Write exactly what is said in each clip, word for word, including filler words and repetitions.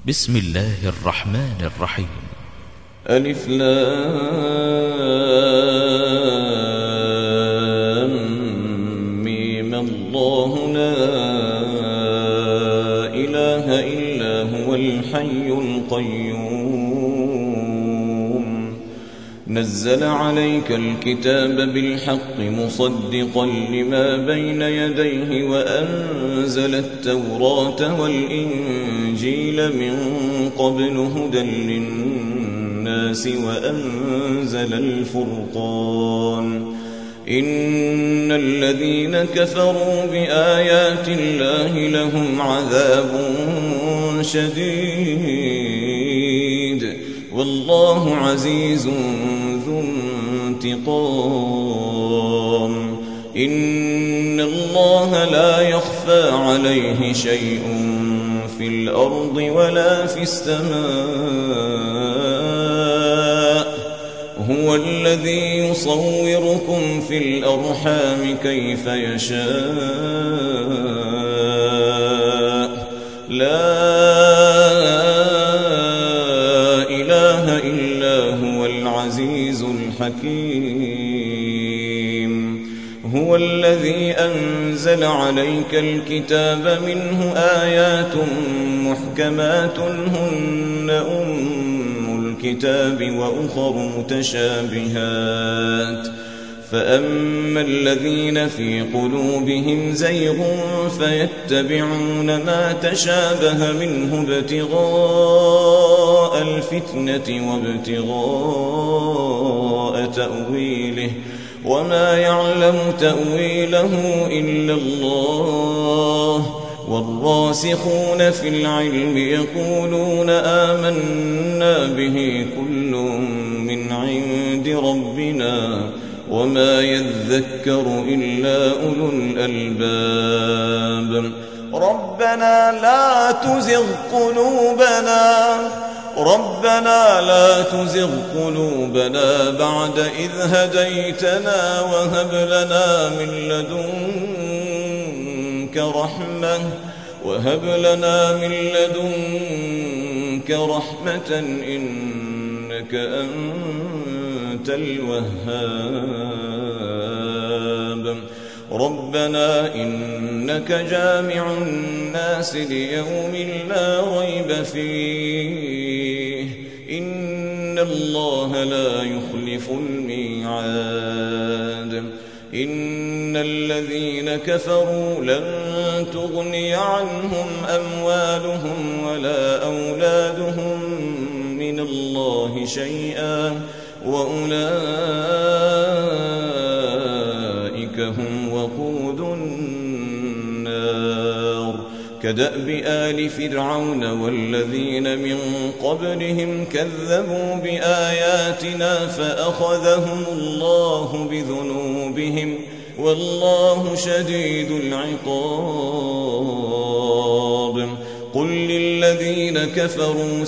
بسم الله الرحمن الرحيم. ألف لام ميم. الله لا إله إلا هو الحي القيوم نزل عليك الكتاب بالحق مصدقا لما بين يديه وأنزل التوراة والإنجيل من قبل هدى للناس وأنزل الفرقان إن الذين كفروا بآيات الله لهم عذاب شديد والله عزيز ذو انتقام إن الله لا يخفى عليه شيء في الأرض ولا في السماء هو الذي يصوركم في الأرحام كيف يشاء لا إله إلا هو العزيز الحكيم هو الذي أنزل عليك الكتاب منه آيات محكمات هن أم الكتاب وأخر متشابهات فأما الذين في قلوبهم زيغ فيتبعون ما تشابه منه ابتغاء الفتنة وابتغاء تأويله وما يعلم تأويله إلا الله والراسخون في العلم يقولون آمنا به كل من عند ربنا وما يذكر إلا أولو الألباب ربنا لا تزغ قلوبنا ربنا لا تزغ قلوبنا بعد إذ هديتنا وهب لنا من لدنك رحمة وهب لنا من لدنك رحمة إنك أنت الوهاب ربنا إنك جامع الناس ليوم لا ريب فيه إن الله لا يخلف الميعاد إن الذين كفروا لن تغني عنهم أموالهم ولا أولادهم من الله شيئا وأولئك هم وقود النار كدأب آل فرعون والذين من قبلهم كذبوا بآياتنا فأخذهم الله بذنوبهم والله شديد العقاب قل للذين كفروا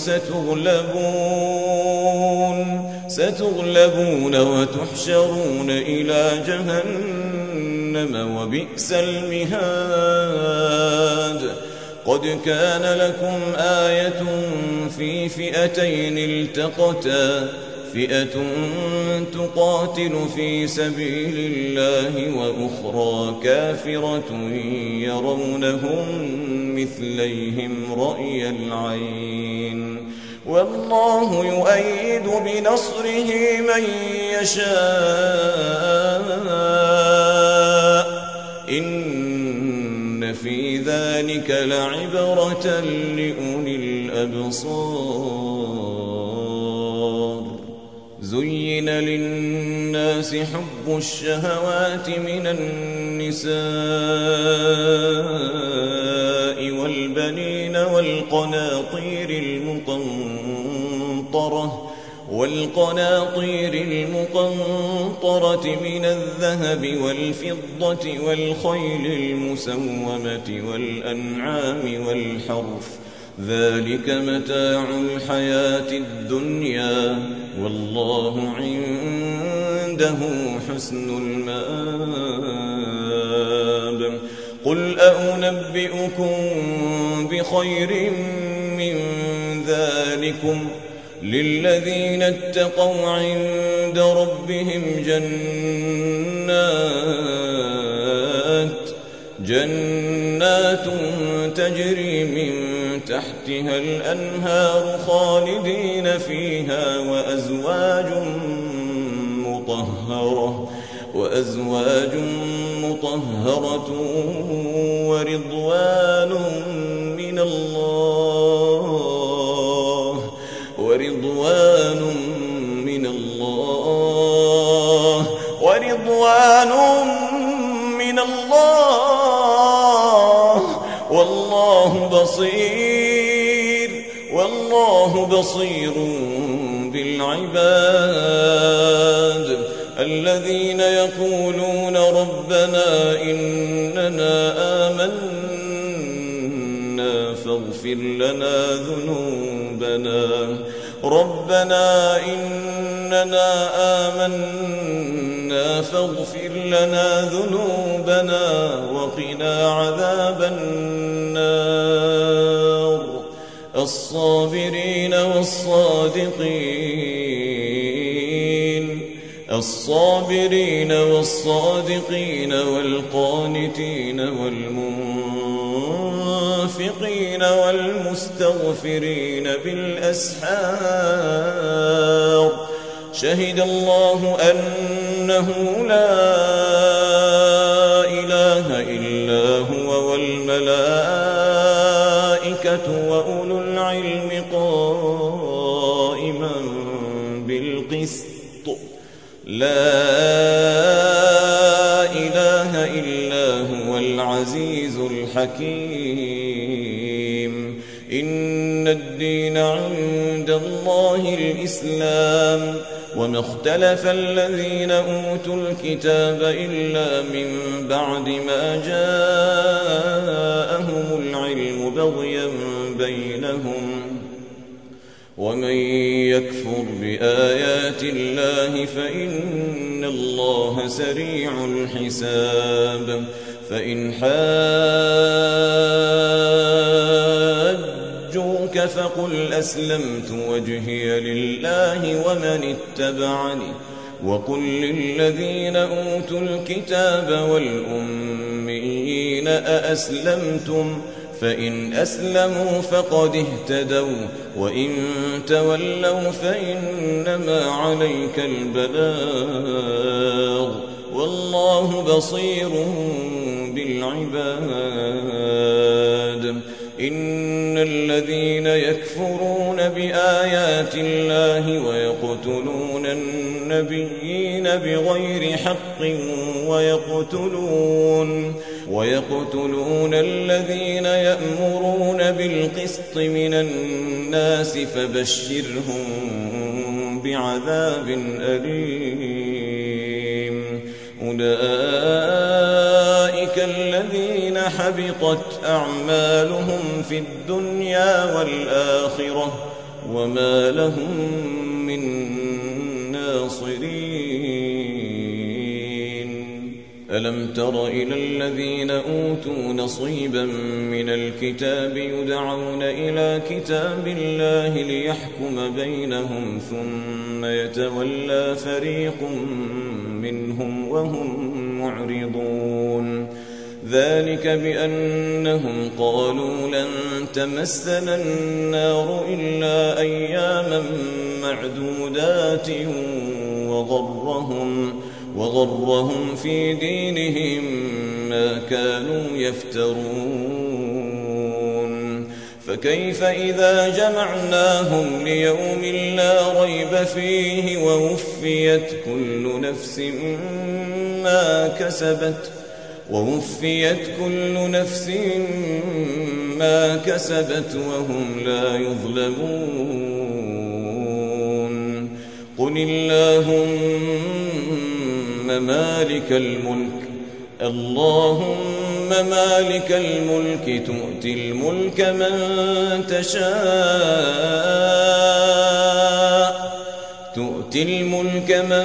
ستغلبون ستغلبون وتحشرون إلى جهنم وبئس المهاد قد كان لكم آية في فئتين التقتا فئة تقاتل في سبيل الله وأخرى كافرة يرونهم مثليهم رأي العين والله يؤيد بنصره من يشاء إن في ذلك لعبرة لأولي الأبصار زين للناس حب الشهوات من النساء والبنين والقناطير المقنطرة والقناطير المقنطرة من الذهب والفضة والخيل المسومة والأنعام والحرث ذلك متاع الحياة الدنيا والله عنده حسن المآب قل أنبئكم بخير من ذلكم للذين اتقوا عند ربهم جنات جنات تجري من تحتها الأنهار خالدين فيها وأزواج مطهرة وأزواج مطهرة ورضوان من الله ورضوان من الله ورضوان من الله والله بصير والله بصير بالعباد الذين يقولون ربنا إننا آمنا فاغفر لنا ذنوبنا ربنا إننا آمنا فاغفر لنا ذنوبنا وقنا عذاب النار الصابرين والصادقين الصابرين والصادقين والقانتين والمنفقين والمستغفرين بالأسحار شهد الله أنه لا إله إلا هو والملائكة وأولو العلم قائما بالقسط لا إله إلا هو العزيز الحكيم إن الدين عند الله الإسلام وما اختلف الذين أوتوا الكتاب إلا من بعد ما جاءهم العلم بغيا بينهم ومن يكفر بآيات الله فإن الله سريع الحساب فإن حاجوك فقل أسلمت وجهي لله ومن اتبعني وقل للذين أوتوا الكتاب والأميين أأسلمتم فإن أسلموا فقد اهتدوا وإن تولوا فإنما عليك البلاغ والله بصير بالعباد إن الذين يكفرون بآيات الله ويقتلون النبيين بغير حق ويقتلون ويقتلون الذين يأمرون بالقسط من الناس فبشرهم بعذاب أليم أولئك الذين حبطت أعمالهم في الدنيا والآخرة وما لهم من ناصرين ألم تر إلى الذين أوتوا نصيبا من الكتاب يدعون إلى كتاب الله ليحكم بينهم ثم يتولى فريق منهم وهم معرضون ذلك بأنهم قالوا لن تمسنا النار إلا أياما معدودات وغرهم وغرهم في دينهم ما كانوا يفترون فكيف إذا جمعناهم ليوم لا ريب فيه ووفيت كل نفس ما كسبت ووفيت كل نفس ما كسبت وهم لا يظلمون قل اللهم مالك الملك اللهم مالك الملك تؤتي الملك من تشاء تؤتي الملك من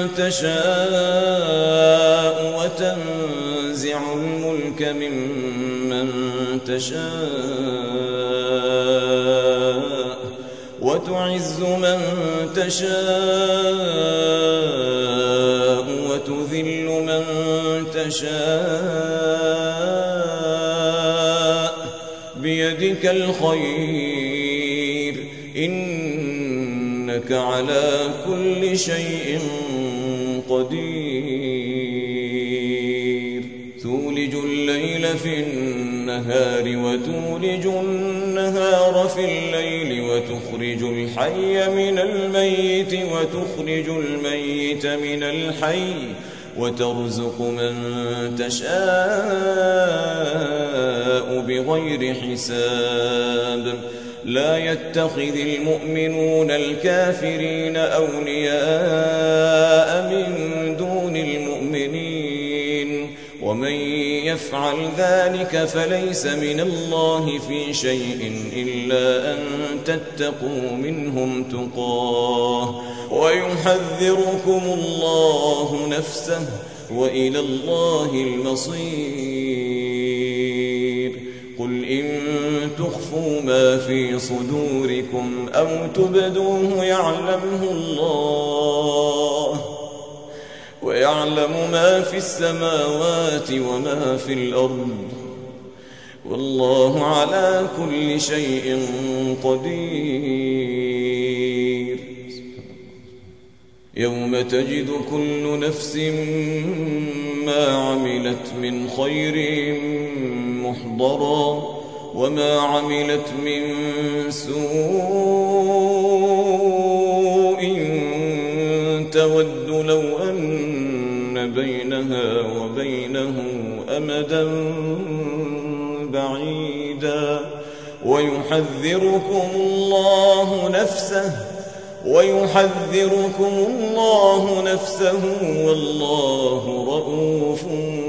تشاء وتنزع الملك ممن تشاء وتعز من تشاء وتذل من تشاء بيدك الخير إنك على كل شيء قدير تولج الليل في النهار وتولج النهار في الليل وتخرج الحي من الميت وتخرج الميت من الحي وترزق من تشاء بغير حساب لا يتخذ المؤمنون الكافرين أولياء من دون المؤمنين ومن يفعل ذلك فليس من الله في شيء إلا أن تتقوا منهم تقاه ويحذركم الله نفسه وإلى الله المصير قل إن تخفوا ما في صدوركم أو تبدوه يعلمه الله ويعلم ما في السماوات وما في الأرض والله على كل شيء قدير يوم تجد كل نفس ما عملت من خير محضرا وما عملت من سوء تود لو أن بينها وبينه أمدا بعيدا ويحذركم الله نفسه ويحذركم الله نفسه والله رؤوف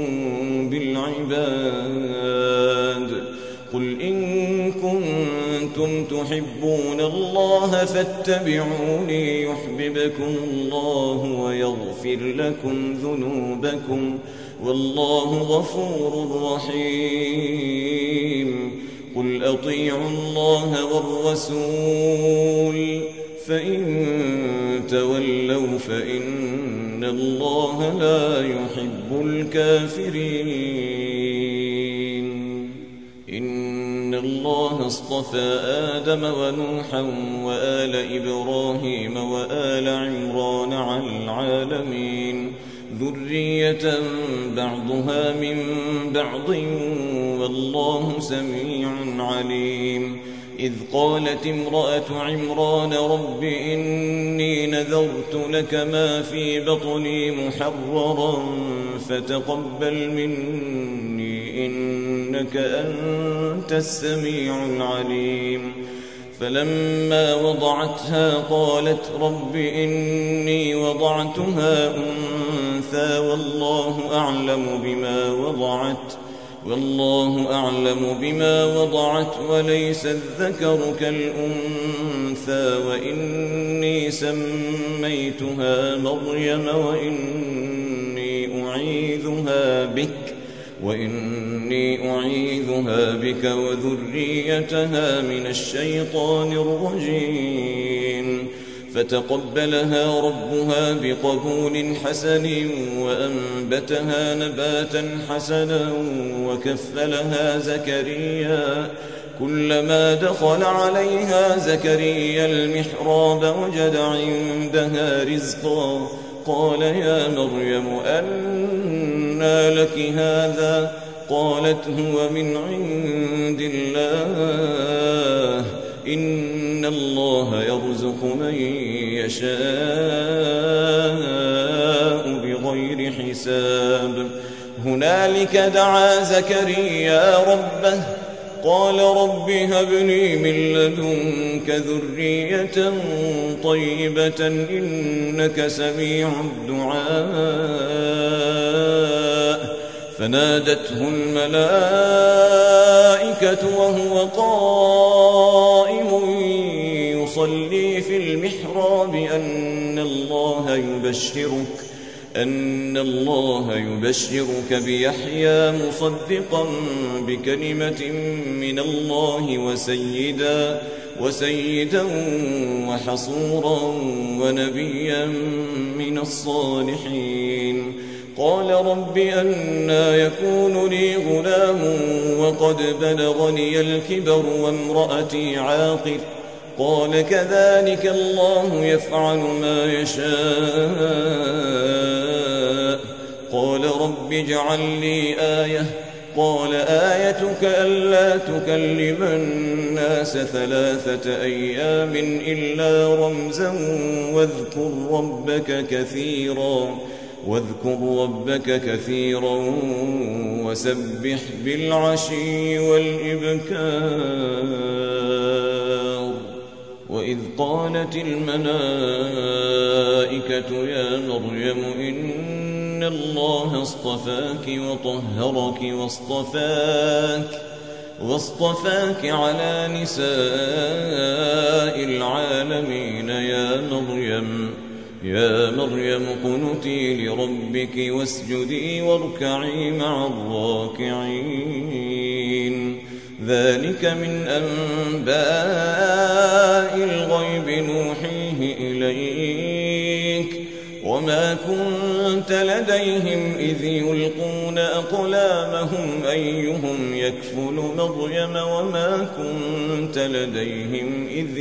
بالعباد قل إن كنتم تحبون الله فاتبعوني يحببكم الله ويغفر لكم ذنوبكم والله غفور رحيم قل أطيعوا الله والرسول فإن تولوا فإن الله لا يحب الكافرين إن الله اصطفى آدم ونوحا وآل إبراهيم وآل عمران على العالمين ذرية بعضها من بعض والله سميع عليم إذ قالت امرأة عمران رب إني نذرت لك ما في بطني محررا فتقبل مني إنك أنت السميع العليم فلما وضعتها قالت رب إني وضعتها أنثى والله أعلم بما وضعت والله أعلم بما وضعت وليس الذكر كالأنثى وإني سميتها مريم وإني أعيذها بك وإني أعيذها بك وذريتها من الشيطان الرجيم فتقبلها ربها بقبول حسن وأنبتها نباتا حسنا وكفلها زكريا كلما دخل عليها زكريا المحراب وجد عندها رزقا قال يا مريم أنى لك هذا قالت هو من عند الله إن الله يرزق من يشاء بغير حساب هنالك دعا زكريا ربه قال رب هب لي من لدنك ذرية طيبة إنك سميع الدعاء فنادته الملائكة وهو قائم يصلي في المحراب أن الله يبشرك أن الله يبشرك بيحيى مصدقا بكلمة من الله وسيدا وسيدا وحصورا ونبيا من الصالحين. قال رب أنى يكون لي غلام وقد بلغني الكبر وامرأتي عاقر؟ قال كذلك الله يفعل ما يشاء. قال رب اجعل لي آية. قال آيتك ألا تكلم الناس ثلاثة أيام إلا رمزا واذكر ربك كثيرا واذكر ربك كثيرا وسبح بالعشي والإبكار. وإذ قالت الملائكة يا مريم إن الله اصطفاك وطهرك واصطفاك واصطفاك على نساء العالمين يا مريم يا مريم قنتي لربك واسجدي واركعي مع الراكعين. ذلك من أنباء الغيب نوحيه إليك وما كنت لديهم إذ يلقون أقلامهم أيهم يكفل مريم وما كنت لديهم إذ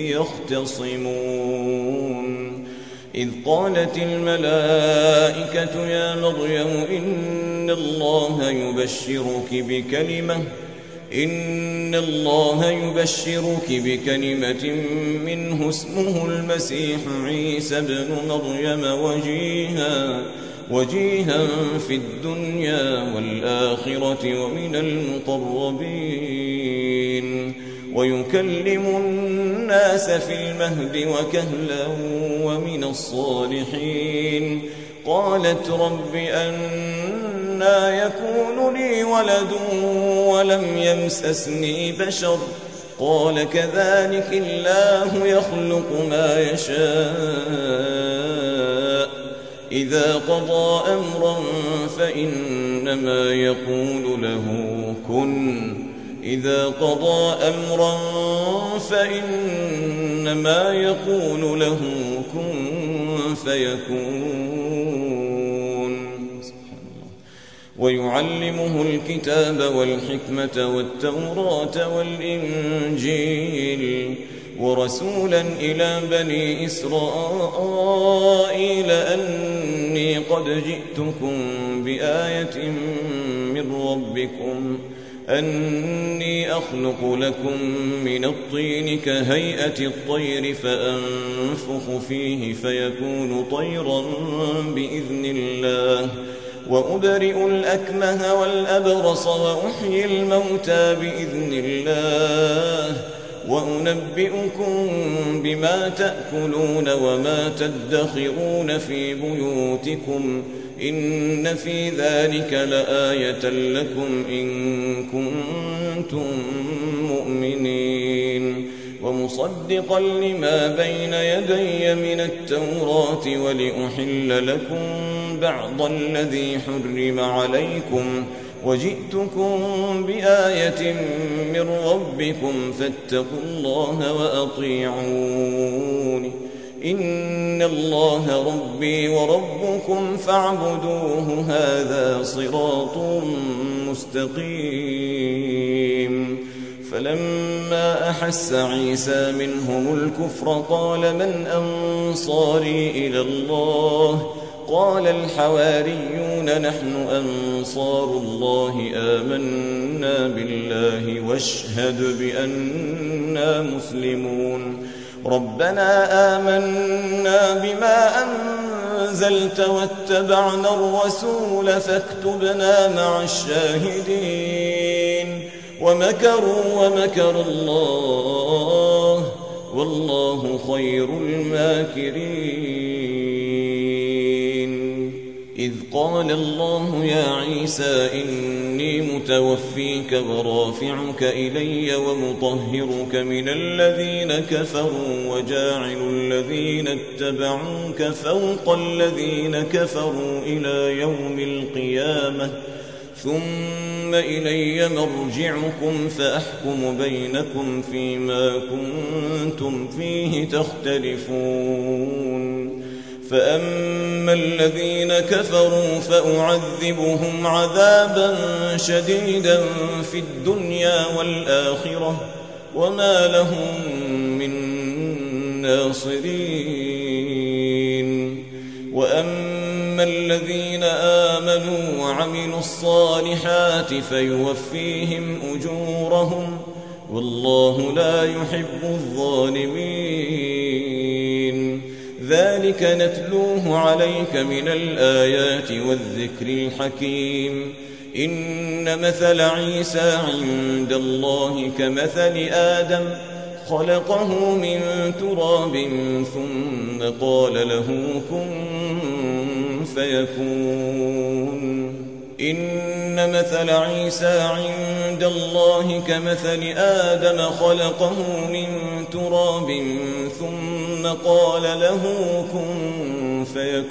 يختصمون. إذ قالت الملائكة يا مريم إن الله يبشرك بكلمة إن الله يبشرك بكلمة منه اسمه المسيح عيسى ابن مريم وجيها وجيها في الدنيا والآخرة ومن المقربين ويكلم الناس في المهد وكهلا ومن الصالحين. قالت رب أنى يكون لي ولد ولم يمسسني بشر؟ قال كذلك الله يخلق ما يشاء إذا قضى أمرا فإنما يقول له كن إذا قضى أمرا فإنما يقول له كن فيكون. ويعلمه الكتاب والحكمة والتوراة والإنجيل ورسولا إلى بني إسرائيل أني قد جئتكم بآية من ربكم أني أخلق لكم من الطين كهيئة الطير فأنفخ فيه فيكون طيرا بإذن الله وأبرئ الأكمه والأبرص وأحيي الموتى بإذن الله وأنبئكم بما تأكلون وما تدخرون في بيوتكم إن في ذلك لآية لكم إن كنتم مؤمنين ومصدقا لما بين يدي من التوراة ولأحل لكم بعض الذي حرم عليكم وجئتكم بآية من ربكم فاتقوا الله وأطيعون إن الله ربي وربكم فاعبدوه هذا صراط مستقيم. فلما أحس عيسى منهم الكفر قال من أنصاري إلى الله قال الحواريون نحن أنصار الله آمنا بالله واشهد بأننا مسلمون. ربنا آمنا بما أنزلت واتبعنا الرسول فاكتبنا مع الشاهدين ومكروا ومكر الله والله خير الماكرين. إذ قال الله يا عيسى إني متوفيك ورافعك إلي ومطهرك من الذين كفروا وجاعل الذين اتبعوك فوق الذين كفروا إلى يوم القيامة ثم إلي مرجعكم فأحكم بينكم فيما كنتم فيه تختلفون فأما الذين كفروا فأعذبهم عذابا شديدا في الدنيا والآخرة وما لهم من ناصرين وأما الذين آمنوا وعملوا الصالحات فيوفيهم أجورهم والله لا يحب الظالمين ذلك نتلوه عليك من الآيات والذكر الحكيم إن مثل عيسى عند الله كمثل آدم خلقه من تراب ثم قال له كن فيكون إن مثل عيسى عند الله كمثل آدم خلقه من تراب ثم قال له كن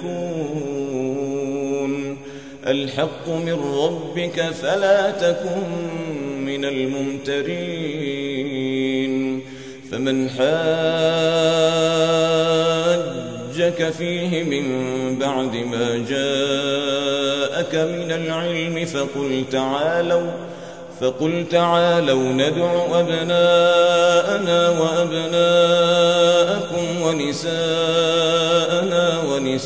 فيكون الحق من ربك فلا تكن من الممترين فمن حاجك فيه من بعد ما جاءك من العلم فقل تعالوا فقل تعالوا ندع أبناءنا وأبناءكم ونساءنا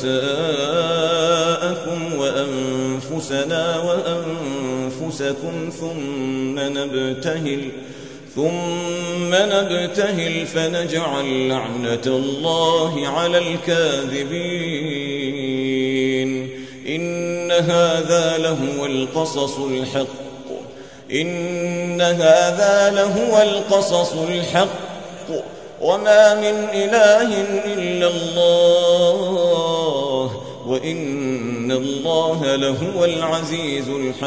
ونساءكم وأنفسنا وأنفسكم ثم نبتهل ثم نبتهل فنجعل لعنة الله على الكاذبين إن هذا لهو القصص الحق إن هذا لهو القصص الحق وما من إله إلا الله وإن الله لهو العزيز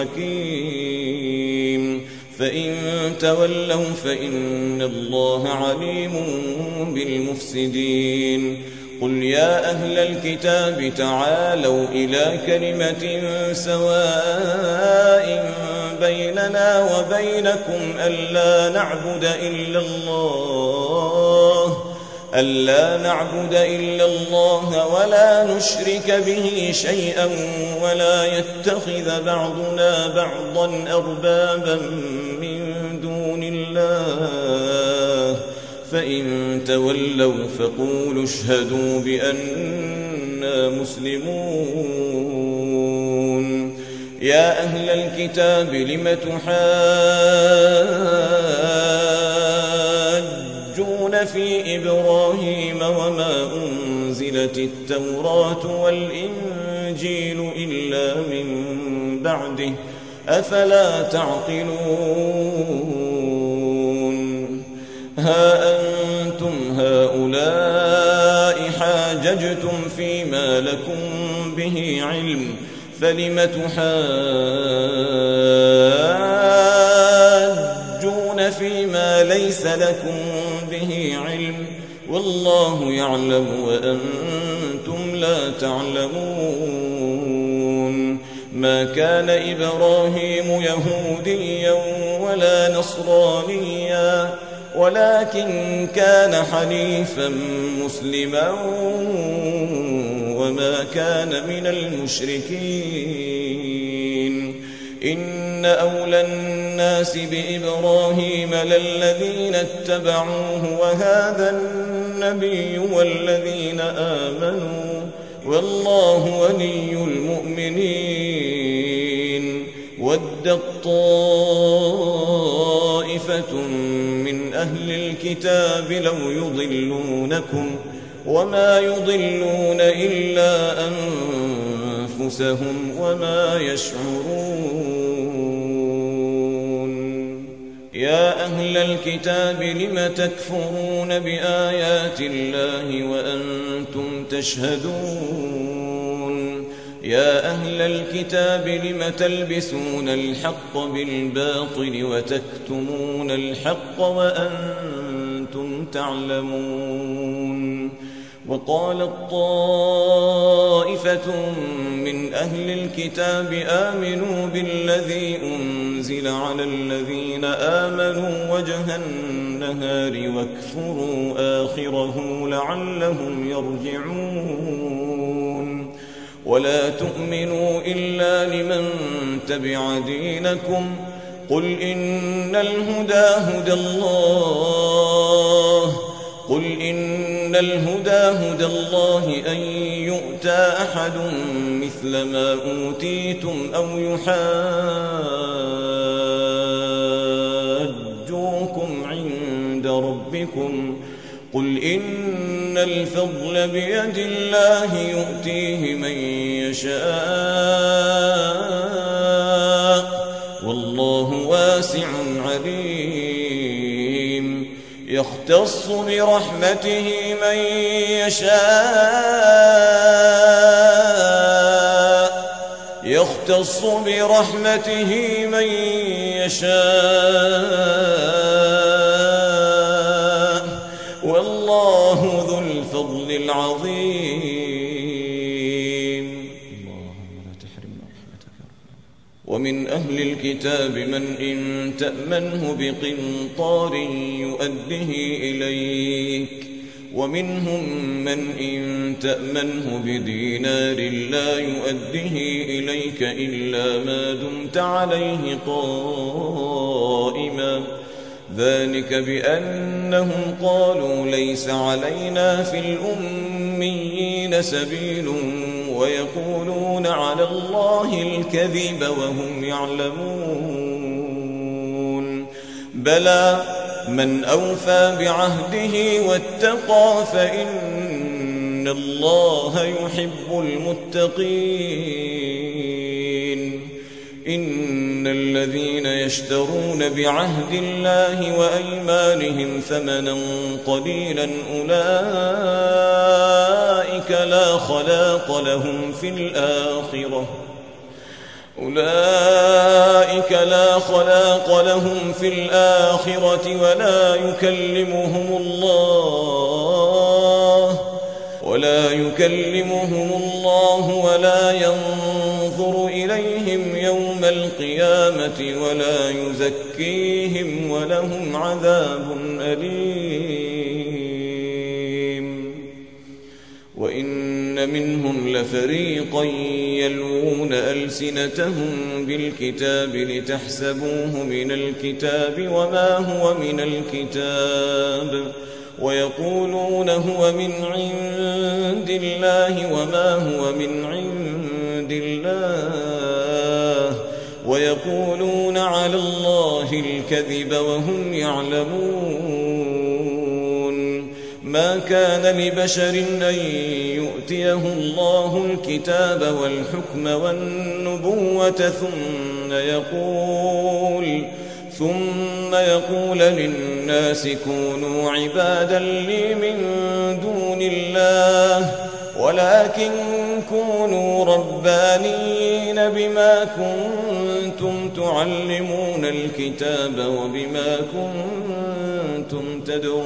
الحكيم فإن تولوا فإن الله عليم بالمفسدين قل يا أهل الكتاب تعالوا إلى كلمة سواء بيننا وبينكم ألا نعبد إلا الله ألا نعبد إلا الله ولا نشرك به شيئا ولا يتخذ بعضنا بعضا أربابا من دون الله فإن تولوا فقولوا اشهدوا بأننا مسلمون يا أهل الكتاب لم تحاجون في إبراهيم وما أنزلت التوراة والإنجيل إلا من بعده أفلا تعقلون ها أنتم هؤلاء حاججتم فيما لكم به علم فلم تحاجون فيما ليس لكم به علم والله يعلم وأنتم لا تعلمون ما كان إبراهيم يهوديا ولا نصرانيا ولكن كان حنيفا مسلما وما كان من المشركين إن أولى الناس بإبراهيم للذين اتبعوه وهذا النبي والذين آمنوا والله ولي المؤمنين ودت طائفة من أهل الكتاب لو يضلونكم وما يضلون إلا أنفسهم وما يشعرون يا أهل الكتاب لم تكفرون بآيات الله وأنتم تشهدون يا أهل الكتاب لم تلبسون الحق بالباطل وتكتمون الحق وأنتم تعلمون وقالت طائفة من أهل الكتاب آمنوا بالذي أنزل على الذين آمنوا وجه النهار واكفروا آخره لعلهم يرجعون ولا تؤمنوا إلا لمن تبع دينكم قل إن الهدى هدى الله قل إن الهدى هدى الله أن يؤتى أحد مثل ما أوتيتم أو يحاجوكم عند ربكم قل إن الفضل بيد الله يؤتيه من يشاء والله واسع عليم يختص برحمته من يشاء يختص برحمته من يشاء والله ذو الفضل العظيم اللهم لا تحرمنا رحمتك. ومن أهل الكتاب من إن تأمنه بقنطار يؤده إليك ومنهم من إن تأمنه بدينار لا يؤده إليك إلا ما دمت عليه قائما ذلك بأنهم قالوا ليس علينا في الأميين سبيل ويقولون على الله الكذب وهم يعلمون بلى من أوفى بعهده واتقى فإن الله يحب المتقين إن الذين يشترون بعهد الله وأيمانهم ثمنا قليلا أولئك لا خلاق لهم في الآخرة أولئك لا خلاق لهم في الآخرة ولا يكلمهم الله ولا يكلمهم الله ولا ينظر إليهم يوم القيامة ولا يزكيهم ولهم عذاب أليم وإن منهم لفريقا يلوون ألسنتهم بالكتاب لتحسبوه من الكتاب وما هو من الكتاب ويقولون هو من عند الله وما هو من عند الله ويقولون على الله الكذب وهم يعلمون ما كان لبشر أن يؤتيه الله الكتاب والحكم والنبوة ثم يقول ثم يقول للناس كونوا عبادا لي من دون الله ولكن كونوا ربانيين بما كنتم تعلمون الكتاب وبما كنتم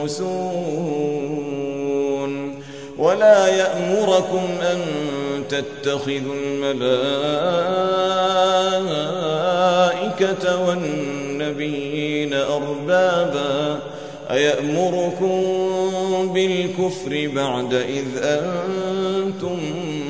تدرسون ولا يأمركم أن تتخذوا الملائكة والنبيين أربابا أيأمركم بالكفر بعد إذ أنتم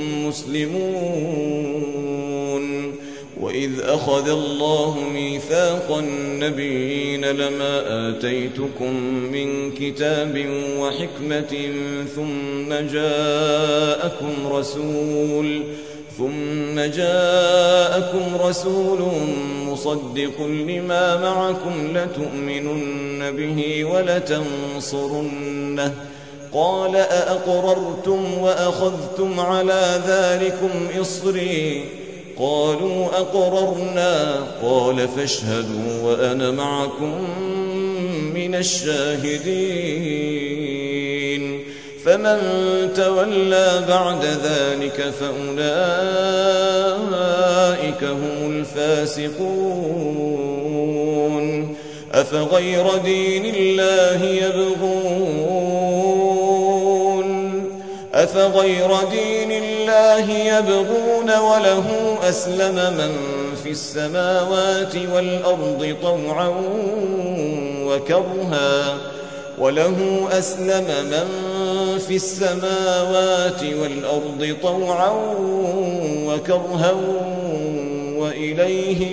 مسلمون وإذ أخذ الله ميثاق النبيين لما آتيتكم من كتاب وحكمة ثم جاءكم رسول ثم جاءكم رسول مصدق لما معكم لتؤمنن به ولتنصرنه قال أأقررتم وأخذتم على ذلكم إصري قالوا أقررنا قال فاشهدوا وأنا معكم من الشاهدين فمن تولى بعد ذلك فأولئك هم الفاسقون أفغير دين الله يبغون أفغير دين الله يبغون وله أسلم من في السماوات والأرض طوعا وكرها وله أسلم من في السماوات والأرض طوعا وكرها وإليه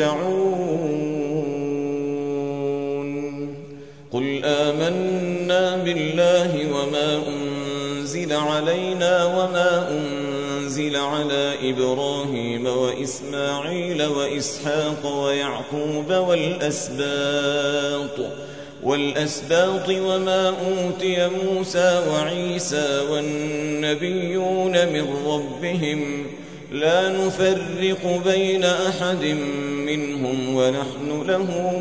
يرجعون قل آمنا بالله وما أنزل علينا وما أنزل على إبراهيم وإسماعيل وإسحاق ويعقوب والأسباط والأسباط وما أوتي موسى وعيسى والنبيون من ربهم لا نفرق بين أحد منهم ونحن له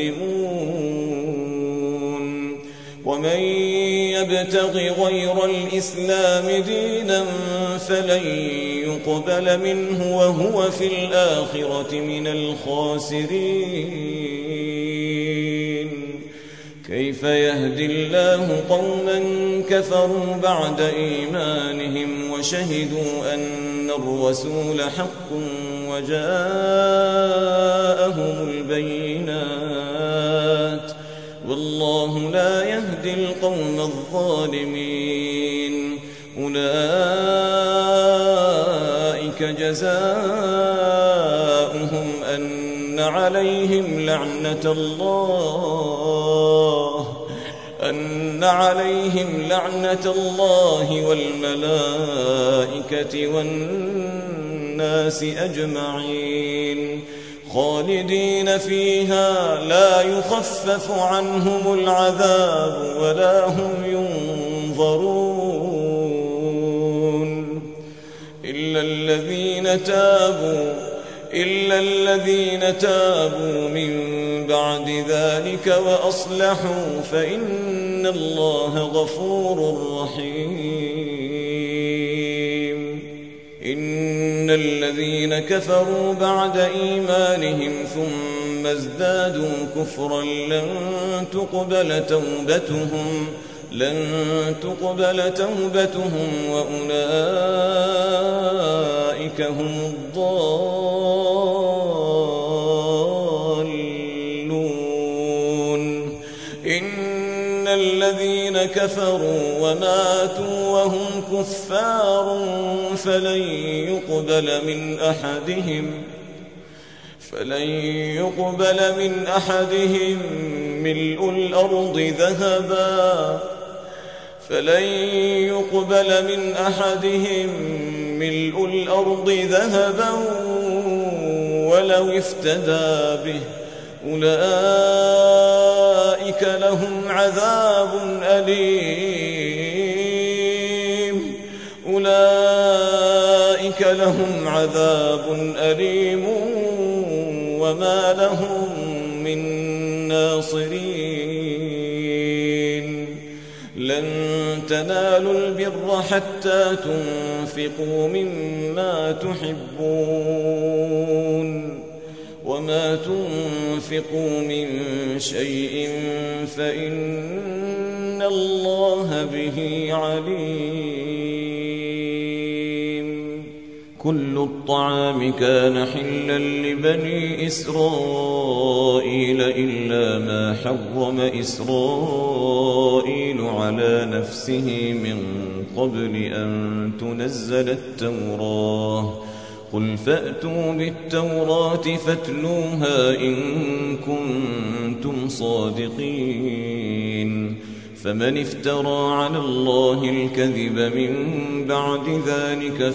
مسلمون ومن يبتغ غير الإسلام دينا فلن يقبل منه وهو في الآخرة من الخاسرين كيف يهدي الله قوما كفروا بعد إيمانهم وشهدوا أن الرسول حق وجاءهم البينات والله لا يهدي القوم الظالمين أولئك جزاؤهم أن عليهم لعنة الله أن عليهم لعنة الله والملائكة والناس أجمعين خالدين فيها لا يخفف عنهم العذاب ولا هم ينظرون إلا الذين تابوا إلا الذين تابوا من بعد ذلك وأصلحوا فإن الله غفور رحيم إن الذين كفروا بعد إيمانهم ثم ازدادوا كفرا لن تقبل توبتهم لن تقبل توبتهم وأولئك هم الضالون إن الذين كفروا وماتوا وهم كفار فلن يقبل من أحدهم فلن يقبل من أحدهم ملء الأرض ذهبا فلن يقبل من أحدهم ملء الأرض ذهبا ولو افتدى به أولئك لهم عذاب أليم أولئك لهم عذاب أليم وما لهم من ناصرين لن تنالوا البر حتى تنفقوا مما تحبون وما تنفقوا من شيء فإن الله به عليم كل الطعام كان حلا لبني إسرائيل إلا ما حرم إسرائيل على نفسه من قبل أن تنزل التوراة قل فأتوا بالتوراة فاتلوها إن كنتم صادقين فمن افترى على الله الكذب من بعد ذلك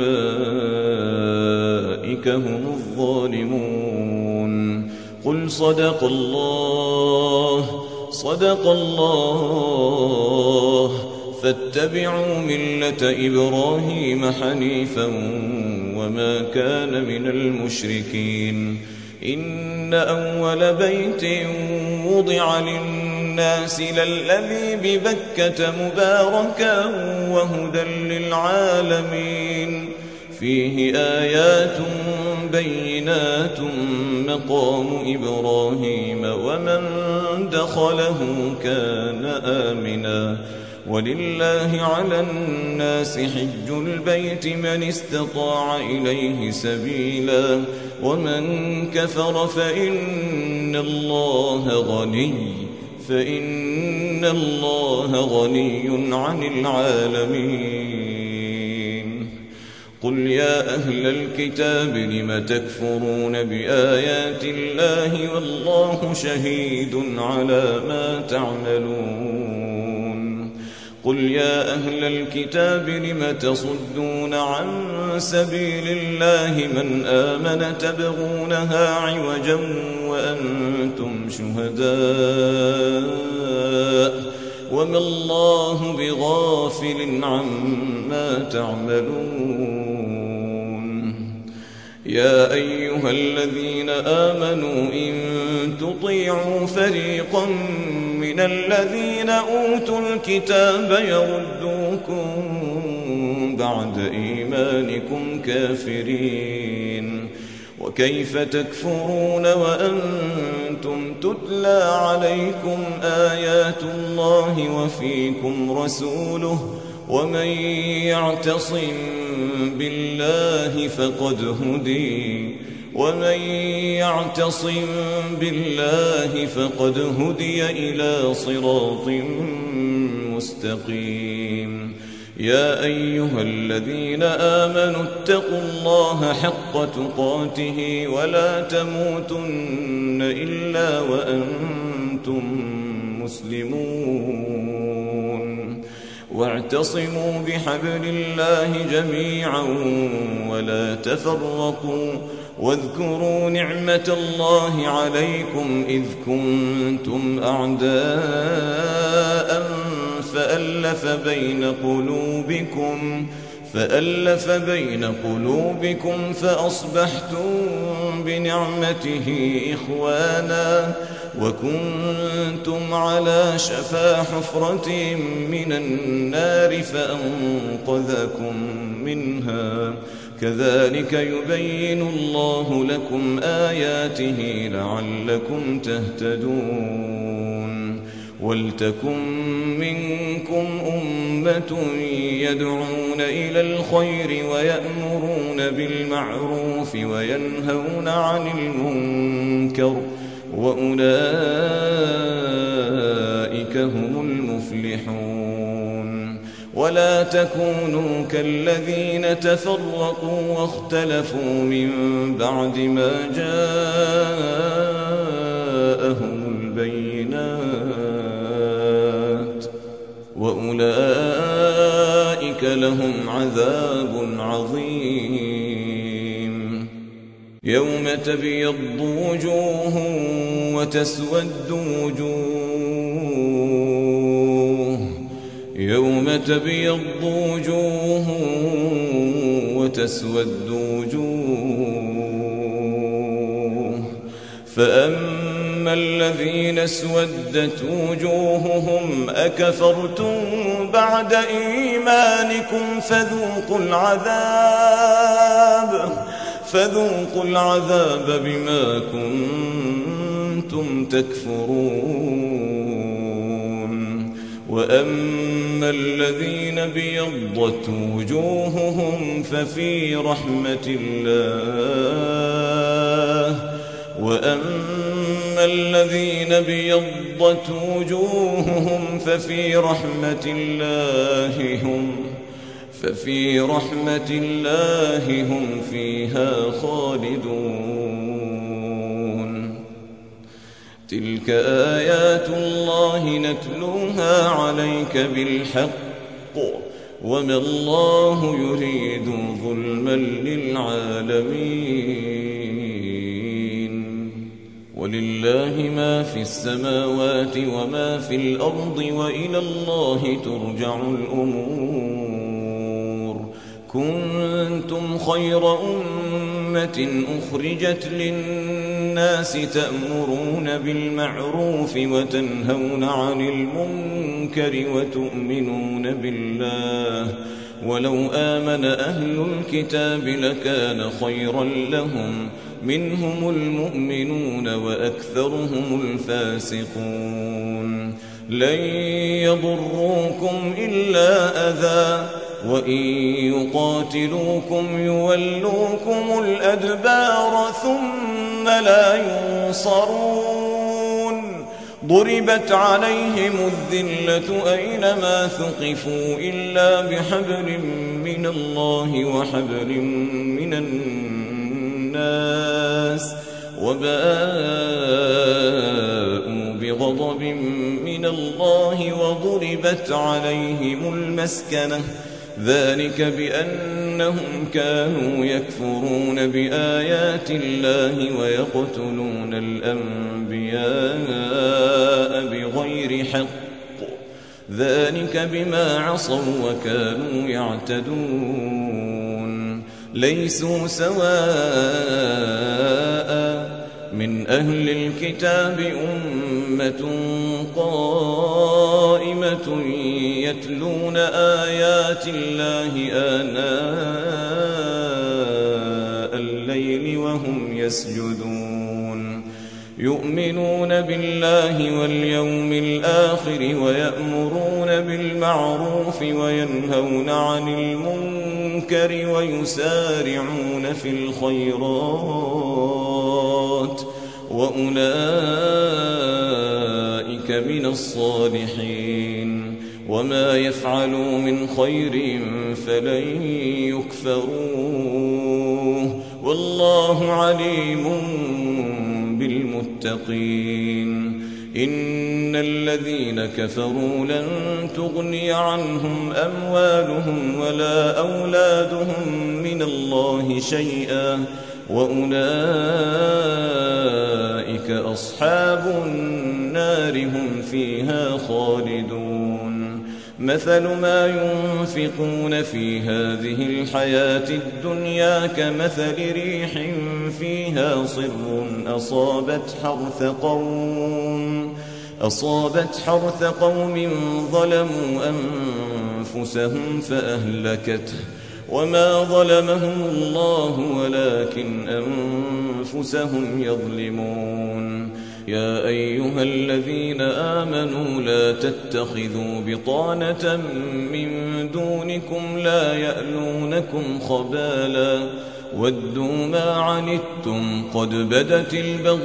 فأولئك هم الظالمون قل صدق الله صدق الله فاتبعوا ملة إبراهيم حنيفا وما كان من المشركين إن أول بيت وضع للناس للذي ببكة مباركا وهدى للعالمين فيه آيات بينات مقام إبراهيم ومن دخله كان آمنا ولله على الناس حج البيت من استطاع إليه سبيلا ومن كفر فإن الله غني فإن الله غني عن العالمين. قل يا أهل الكتاب لم تكفرون بآيات الله والله شهيد على ما تعملون. قل يا أهل الكتاب لم تصدون عن سبيل الله من آمن تبغونها عوجا وأنتم شهداء وما الله بغافل عما تعملون. يا أيها الذين آمنوا إن تطيعوا فريقا من الذين أوتوا الكتاب يردوكم بعد إيمانكم كافرين وكيف تكفرون وأنتم تتلى عليكم آيات الله وفيكم رسوله ومن يعتصم بالله فقد هدي ومن يعتصم بالله فقد هدي إلى صراط مستقيم. يا أيها الذين آمنوا اتقوا الله حق تقاته ولا تموتن إلا وأنتم مسلمون واعتصموا بحبل الله جميعا ولا تفرقوا واذكروا نعمة الله عليكم إذ كنتم أعداء فألف بين قلوبكم فألف بين قلوبكم فأصبحتم بنعمته إخوانا وكنتم على شفا حفرة من النار فأنقذكم منها كذلك يبين الله لكم آياته لعلكم تهتدون. ولتكن منكم أمة يدعون إلى الخير ويأمرون بالمعروف وينهون عن المنكر وأولئك هم المفلحون. ولا تكونوا كالذين تفرقوا واختلفوا من بعد ما جاءهم البينات وأولئك لهم عذاب عظيم. يوم تبيض وجوه وتسود وجوه يوم تبيض وجوه وتسود وجوه فأما الذين اسودت وجوههم أكفرتم بعد إيمانكم فذوقوا العذاب فذوقوا العذاب بما كنتم تكفرون. وأما الذين بيضت وجوههم ففي رحمة الله وأما الذين بيضت وجوههم ففي رحمة الله هم ففي رحمة الله هم فيها خالدون. تلك آيات الله نتلوها عليك بالحق وما الله يريد ظلما للعالمين. ولله ما في السماوات وما في الأرض وإلى الله ترجع الأمور. كنتم خير أمة أخرجت للناس تأمرون بالمعروف وتنهون عن المنكر وتؤمنون بالله ولو آمن أهل الكتاب لكان خيرا لهم منهم المؤمنون وأكثرهم الفاسقون. لن يضروكم إلا أذى وإن يقاتلوكم يولوكم الأدبار ثم لا ينصرون ضربت عليهم الذلة أينما ثقفوا إلا بحبل من الله وحبل من الناس وباءوا بغضب من الله وضربت عليهم المسكنة ذلك بأنهم كانوا يكفرون بآيات الله ويقتلون الأنبياء بغير حق ذلك بما عصوا وكانوا يعتدون ليسوا سواء من أهل الكتاب أمة قائمة يتلون آيات الله آناء الليل وهم يسجدون يؤمنون بالله واليوم الآخر ويأمرون بالمعروف وينهون عن المنكر ويسارعون في الخيرات وأولئك من الصالحين وما يفعلوا من خير فلن يكفروه والله عليم بالمتقين إن الذين كفروا لن تغني عنهم أموالهم ولا أولادهم من الله شيئا وأولئك أصحاب النار هم فيها خالدون مثل ما ينفقون في هذه الحياة الدنيا كمثل ريح فيها صر أصابت حرث قوم أصابت حرث قوم ظلموا أنفسهم فأهلكته وما ظلمهم الله ولكن أنفسهم يظلمون يا أيها الذين آمنوا لا تتخذوا بطانة من دونكم لا يألونكم خبالا ودوا ما عنتم قد بدت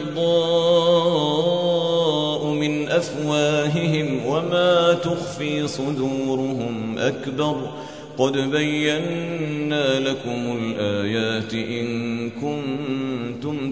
البغضاء من أفواههم وما تخفي صدورهم أكبر قد بينا لكم الآيات إن كنتم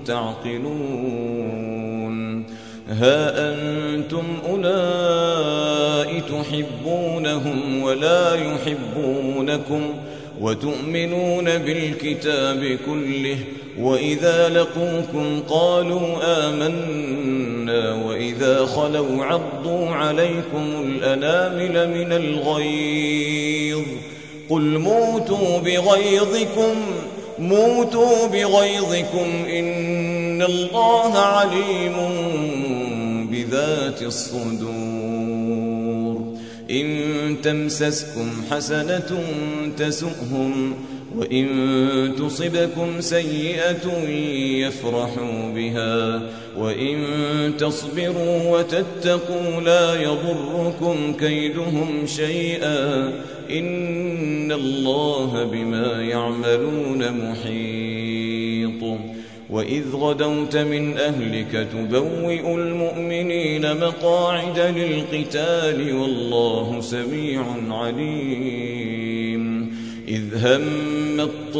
تعقلون ها أنتم أولئك تحبونهم ولا يحبونكم وتؤمنون بالكتاب كله وإذا لقوكم قالوا آمنا وإذا خلوا عضوا عليكم الأنامل من الغيظ قل موتوا بغيظكم موتوا بغيظكم إن الله عليم بذات الصدور إن تمسسكم حسنة تسؤهم وإن تصبكم سيئة يفرحوا بها وإن تصبروا وتتقوا لا يضركم كيدهم شيئا إن الله بما يعملون محيط وإذ غدوت من أهلك تبوئ المؤمنين مقاعد للقتال والله سميع عليم إذ هم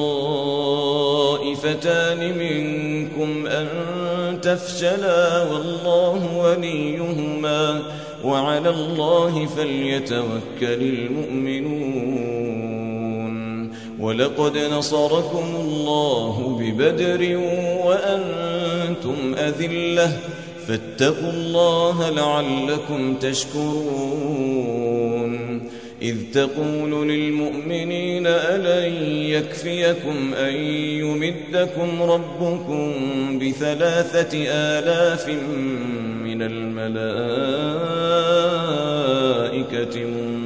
الطائفتان منكم أن تفشلا والله وليهما وعلى الله فليتوكل المؤمنون ولقد نصركم الله ببدر وأنتم أذلة فاتقوا الله لعلكم تشكرون إذ تقول للمؤمنين ألن يكفيكم أن يمدكم ربكم بثلاثة آلاف من الملائكة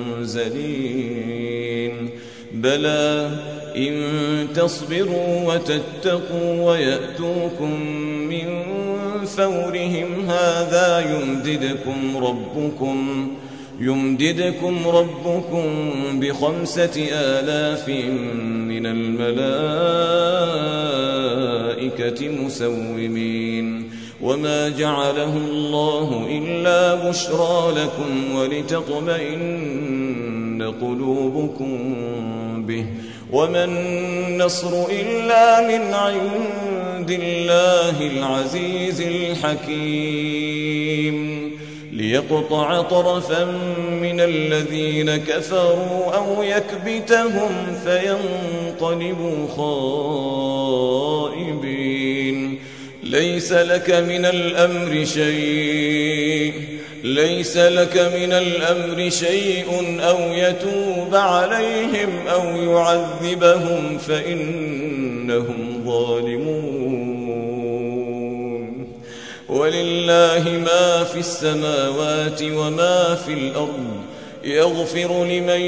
منزلين بلى إن تصبروا وتتقوا ويأتوكم من فورهم هذا يمددكم ربكم يمددكم ربكم بخمسة آلاف من الملائكة مسومين وما جعله الله إلا بشرى لكم ولتطمئن قلوبكم به وما النصر إلا من عند الله العزيز الحكيم ليقطع طرفا من الذين كفروا أو يكبتهم فينقلبوا خائبين ليس لك من الأمر شيء ليس لك من الأمر شيء أو يتوب عليهم أو يعذبهم فإنهم ظالمون ولله ما في السماوات وما في الأرض يغفر لمن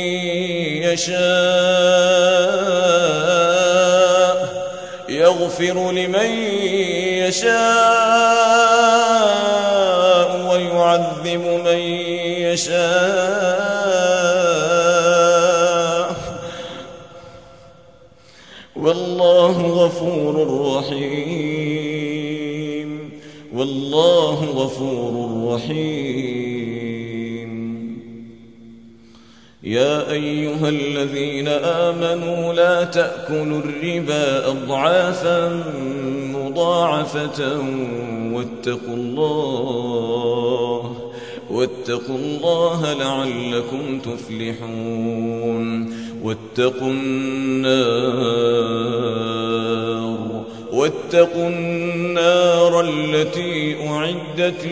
يشاء يغفر لمن يشاء ويعذب من يشاء والله غفور رحيم والله غفور رحيم يا أيها الذين آمنوا لا تأكلوا الربا أضعافا مضاعفة واتقوا الله واتقوا الله لعلكم تفلحون واتقوا النار واتقوا النار التي أعدت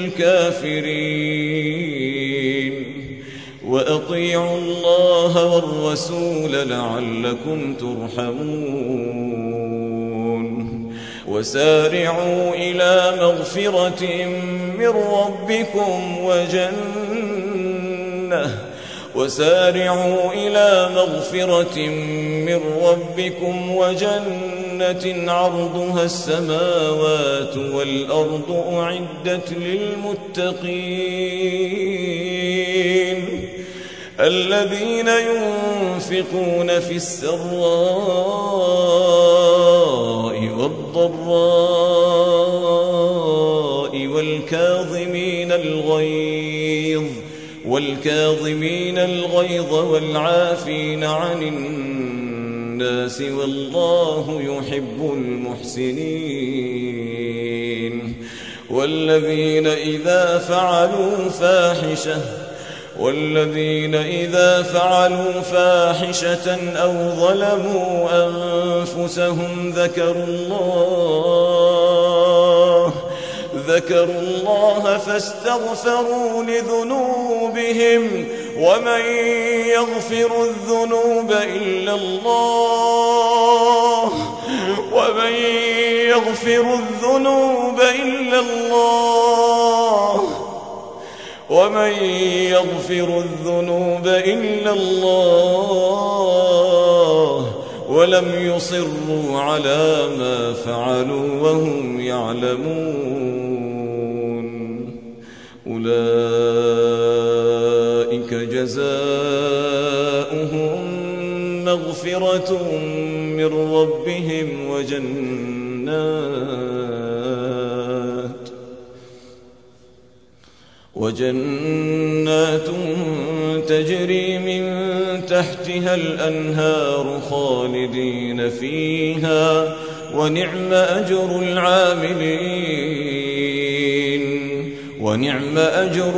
للكافرين وأطيعوا الله والرسول لعلكم ترحمون وسارعوا إلى مغفرة من ربكم وجنة وسارعوا إلى مغفرة من ربكم وجنة عرضها السماوات والأرض أعدت للمتقين الذين ينفقون في السراء والضراء والكاظمين الغيظ والكاظمين الغيظ والعافين عن الناس والله يحب المحسنين والذين إذا فعلوا فاحشة والذين إذا فعلوا فاحشة أو ظلموا أنفسهم ذكروا الله ذكروا الله فاستغفروا لذنوبهم ومن يغفر الذنوب إلا الله ومن يغفر الذنوب إلا الله ومن يغفر الذنوب إلا الله ولم يصروا على ما فعلوا وهم يعلمون أولئك جزاؤهم مغفرة من ربهم وجنات وجنات تجري من تحتها الأنهار خالدين فيها ونعم أجر العاملين ونعم أجر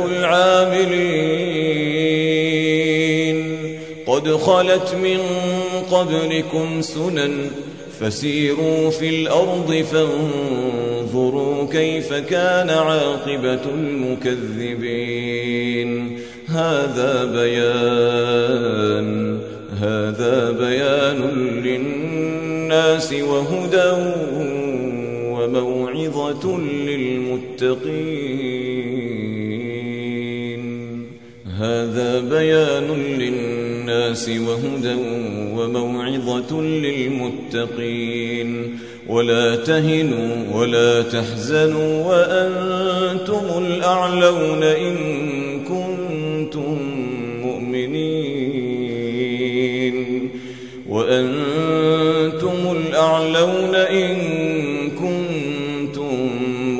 العاملين قد خلت من قبلكم سنن فسيروا في الأرض فانظروا كيف كان عاقبة المكذبين هذا بيان هذا بيان للناس وهدى وموعظة للمتقين هذا بيان للناس للناس وهدى وموعظة للمتقين. ولا تهنوا ولا تحزنوا وأنتم الأعلون إن كنتم مؤمنين وأنتم الأعلون إن كنتم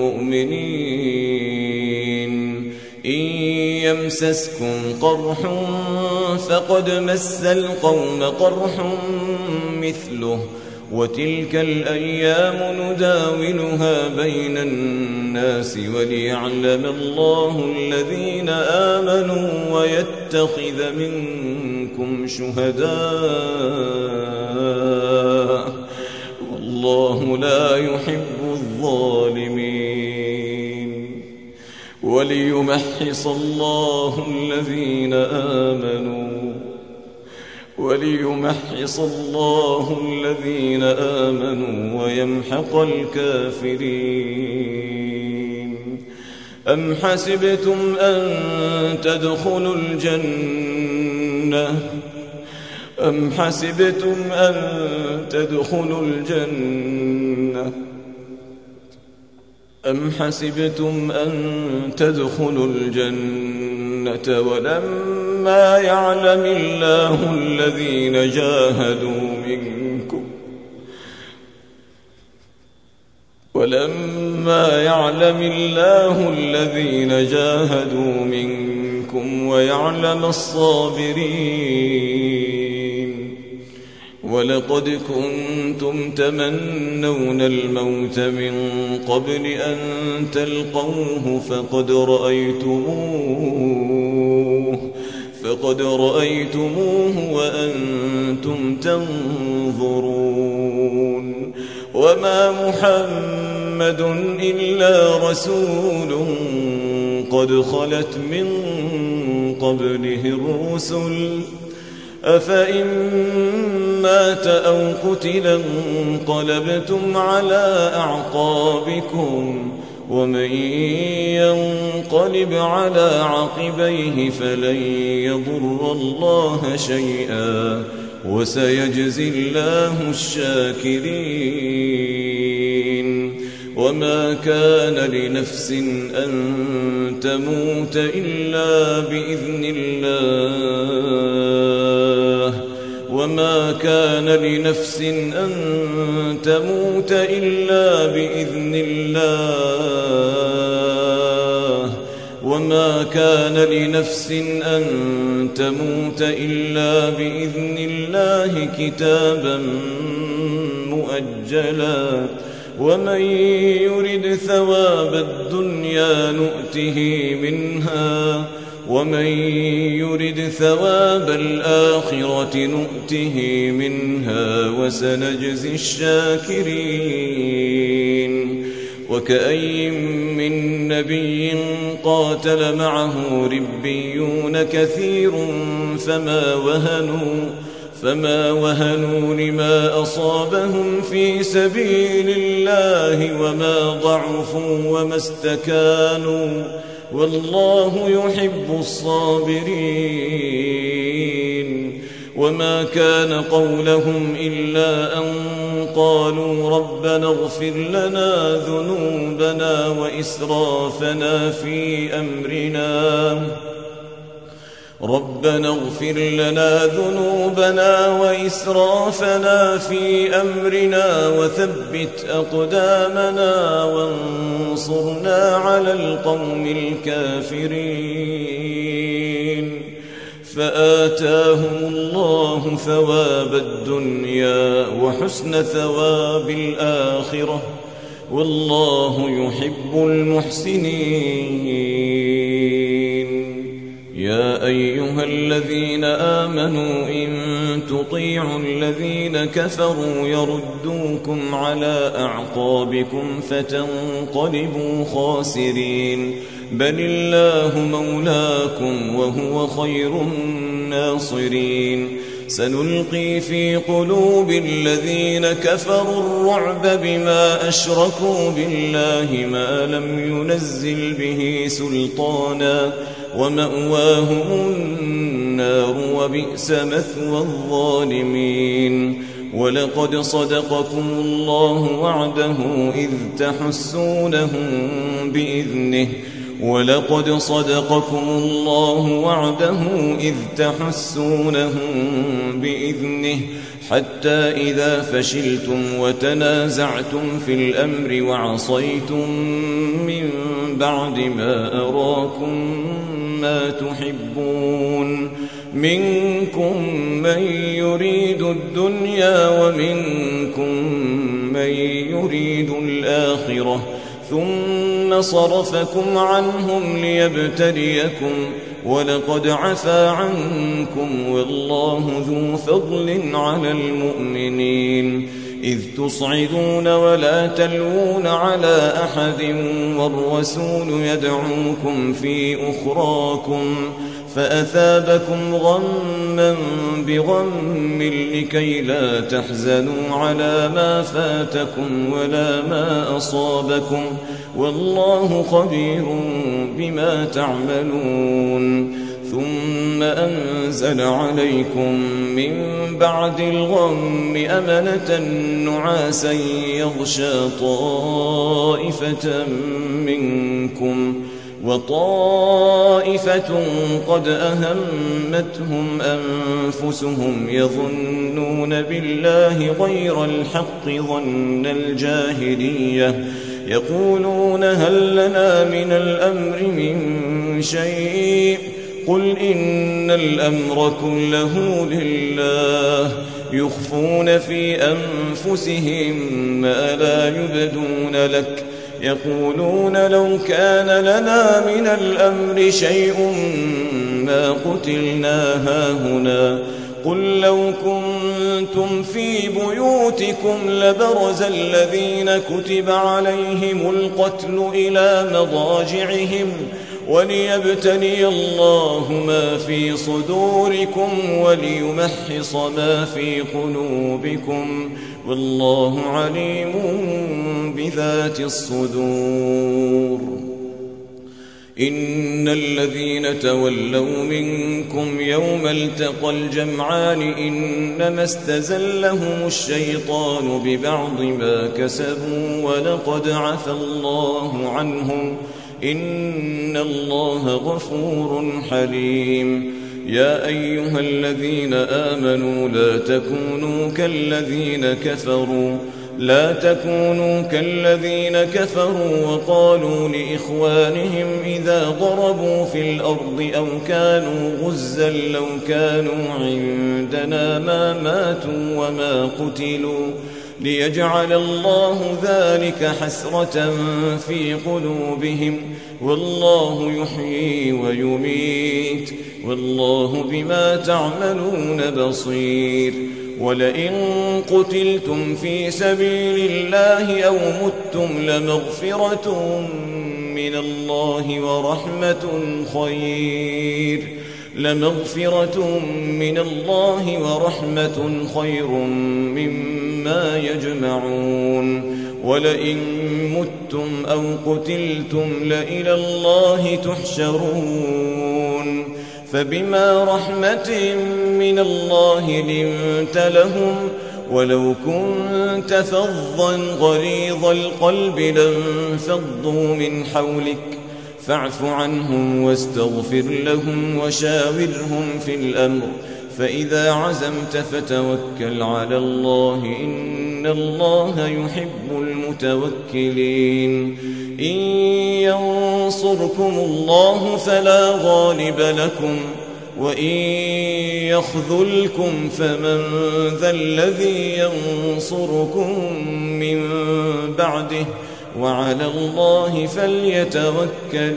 مؤمنين إن يمسسكم قرح فقد مس القوم قرح مثله وتلك الأيام نداولها بين الناس وليعلم الله الذين آمنوا ويتخذ منكم شهداء والله لا يحب الظالمين. وليمحص الله الذين آمنوا وليمحص الله الذين آمنوا ويمحق الكافرين. أم حسبتم أن تدخلوا الجنة أم حسبتم أن تدخلوا الجنة أم حسبتم أن تدخلوا الجنة ولما يعلم الله الذين جاهدوا منكم ولما يعلم الله الذين جاهدوا منكم ويعلم الصابرين. ولقد كنتم تمنون الموت من قبل أن تلقوه فقد رأيتموه فقد رأيتموه وأنتم تنظرون. وما محمد إلا رسول قد خلت من قبله الرسل أفإن مات أو قتل انقلبتم على أعقابكم ومن ينقلب على عقبيه فلن يضر الله شيئا وسيجزي الله الشاكرين. وما كان لنفس أن تموت إلا بإذن الله وما كان لنفس أن تموت إلا بإذن الله وما كان لنفس أن تموت إلا بإذن الله كتابا مؤجلا. ومن يرد ثواب الدنيا نؤته منها ومن يرد ثواب الآخرة نؤته منها وسنجزي الشاكرين. وكأي من نبي قاتل معه ربيون كثير فما وهنوا فما وهنوا لما أصابهم في سبيل الله وما ضعفوا وما استكانوا والله يحب الصابرين. وما كان قولهم إلا أن قالوا ربنا اغفر لنا ذنوبنا وإسرافنا في أمرنا ربنا اغفر لنا ذنوبنا وإسرافنا في أمرنا وثبت أقدامنا وانصرنا على القوم الكافرين. فآتاهم الله ثواب الدنيا وحسن ثواب الآخرة والله يحب المحسنين. يا أيها الذين آمنوا إن تطيعوا الذين كفروا يردوكم على أعقابكم فتنقلبوا خاسرين بل الله مولاكم وهو خير الناصرين. سنلقي في قلوب الذين كفروا الرعب بما أشركوا بالله ما لم ينزل به سلطانا ومأواهم النار وبئس مثوى الظالمين. ولقد صدقكم الله وعده إذ تحسونهم بإذنه ولقد صدقكم الله وعده إذ تحسونهم بإذنه حتى إذا فشلتم وتنازعتم في الأمر وعصيتم من بعد ما أراكم ما تحبون منكم من يريد الدنيا ومنكم من يريد الآخرة ثم صرفكم عنهم ليبتليكم ولقد عفا عنكم والله ذو فضل على المؤمنين. إذ تصعدون ولا تلوون على أحد والرسول يدعوكم في أخراكم فأثابكم غما بغم لكي لا تحزنوا على ما فاتكم ولا ما أصابكم والله خبير بما تعملون. ثم أنزل عليكم من بعد الغم أمنة نعاسا يغشى طائفة منكم وطائفة قد أهمتهم أنفسهم يظنون بالله غير الحق ظن الجاهلية يقولون هل لنا من الأمر من شيء قل إن الأمر كله لله يخفون في أنفسهم ما لا يبدون لك يقولون لو كان لنا من الأمر شيء ما قتلنا هاهنا قل لو كنتم في بيوتكم لبرز الذين كتب عليهم القتل إلى مضاجعهم وليبتلي الله ما في صدوركم وليمحص ما في قلوبكم والله عليم بذات الصدور. إن الذين تولوا منكم يوم التقى الجمعان إنما استزلهم الشيطان ببعض ما كسبوا ولقد عفى الله عنهم إن الله غفور حليم. يا أيها الذين آمنوا لا تكونوا كالذين كفروا لا تكونوا كالذين كفروا وقالوا لإخوانهم إذا ضربوا في الأرض أو كانوا غزا لو كانوا عندنا ما ماتوا وما قتلوا ليجعل الله ذلك حسرة في قلوبهم والله يحيي ويميت والله بما تعملون بصير. ولئن قتلتم في سبيل الله أو متم لمغفرة من الله ورحمة خير لمغفرة من الله ورحمة خير مما يجمعون. ولئن متم أو قتلتم لإلى الله تحشرون. فبما رحمة من الله لنت لهم ولو كنت فظا غليظ القلب لانفضوا من حولك فاعف عنهم واستغفر لهم وشاورهم في الأمر فإذا عزمت فتوكل على الله إن الله يحب المتوكلين. إن ينصركم الله فلا غالب لكم وإن يخذلكم فمن ذا الذي ينصركم من بعده وعلى الله فليتوكل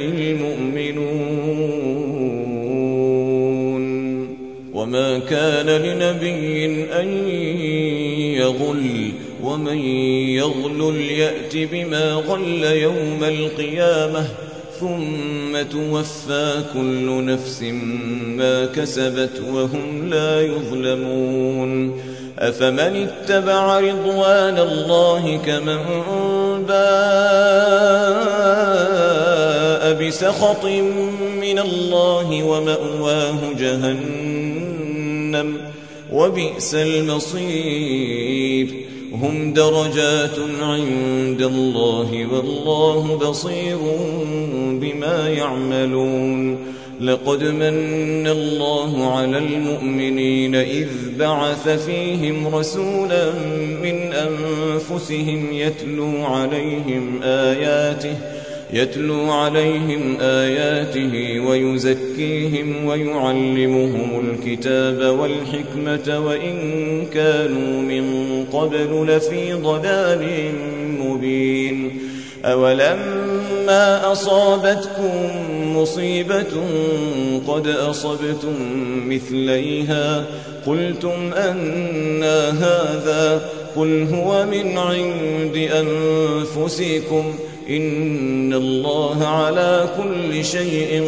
المؤمنون. وما كان لنبي أن يغل ومن يغلل يأت بما غل يوم القيامة ثم توفى كل نفس ما كسبت وهم لا يظلمون. أفمن اتبع رضوان الله كمن باء بسخط من الله ومأواه جهنم وبئس المصير هم درجات عند الله والله بصير بما يعملون لقد من الله على المؤمنين إذ بعث فيهم رسولا من أنفسهم يتلو عليهم آياته يتلو عليهم آياته ويزكيهم ويعلمهم الكتاب والحكمة وإن كانوا من قبل لفي ضلال مبين أولما أصابتكم مصيبة قد أصبتم مثليها قلتم أنى هذا قل هو من عند أنفسكم إن الله على كل شيء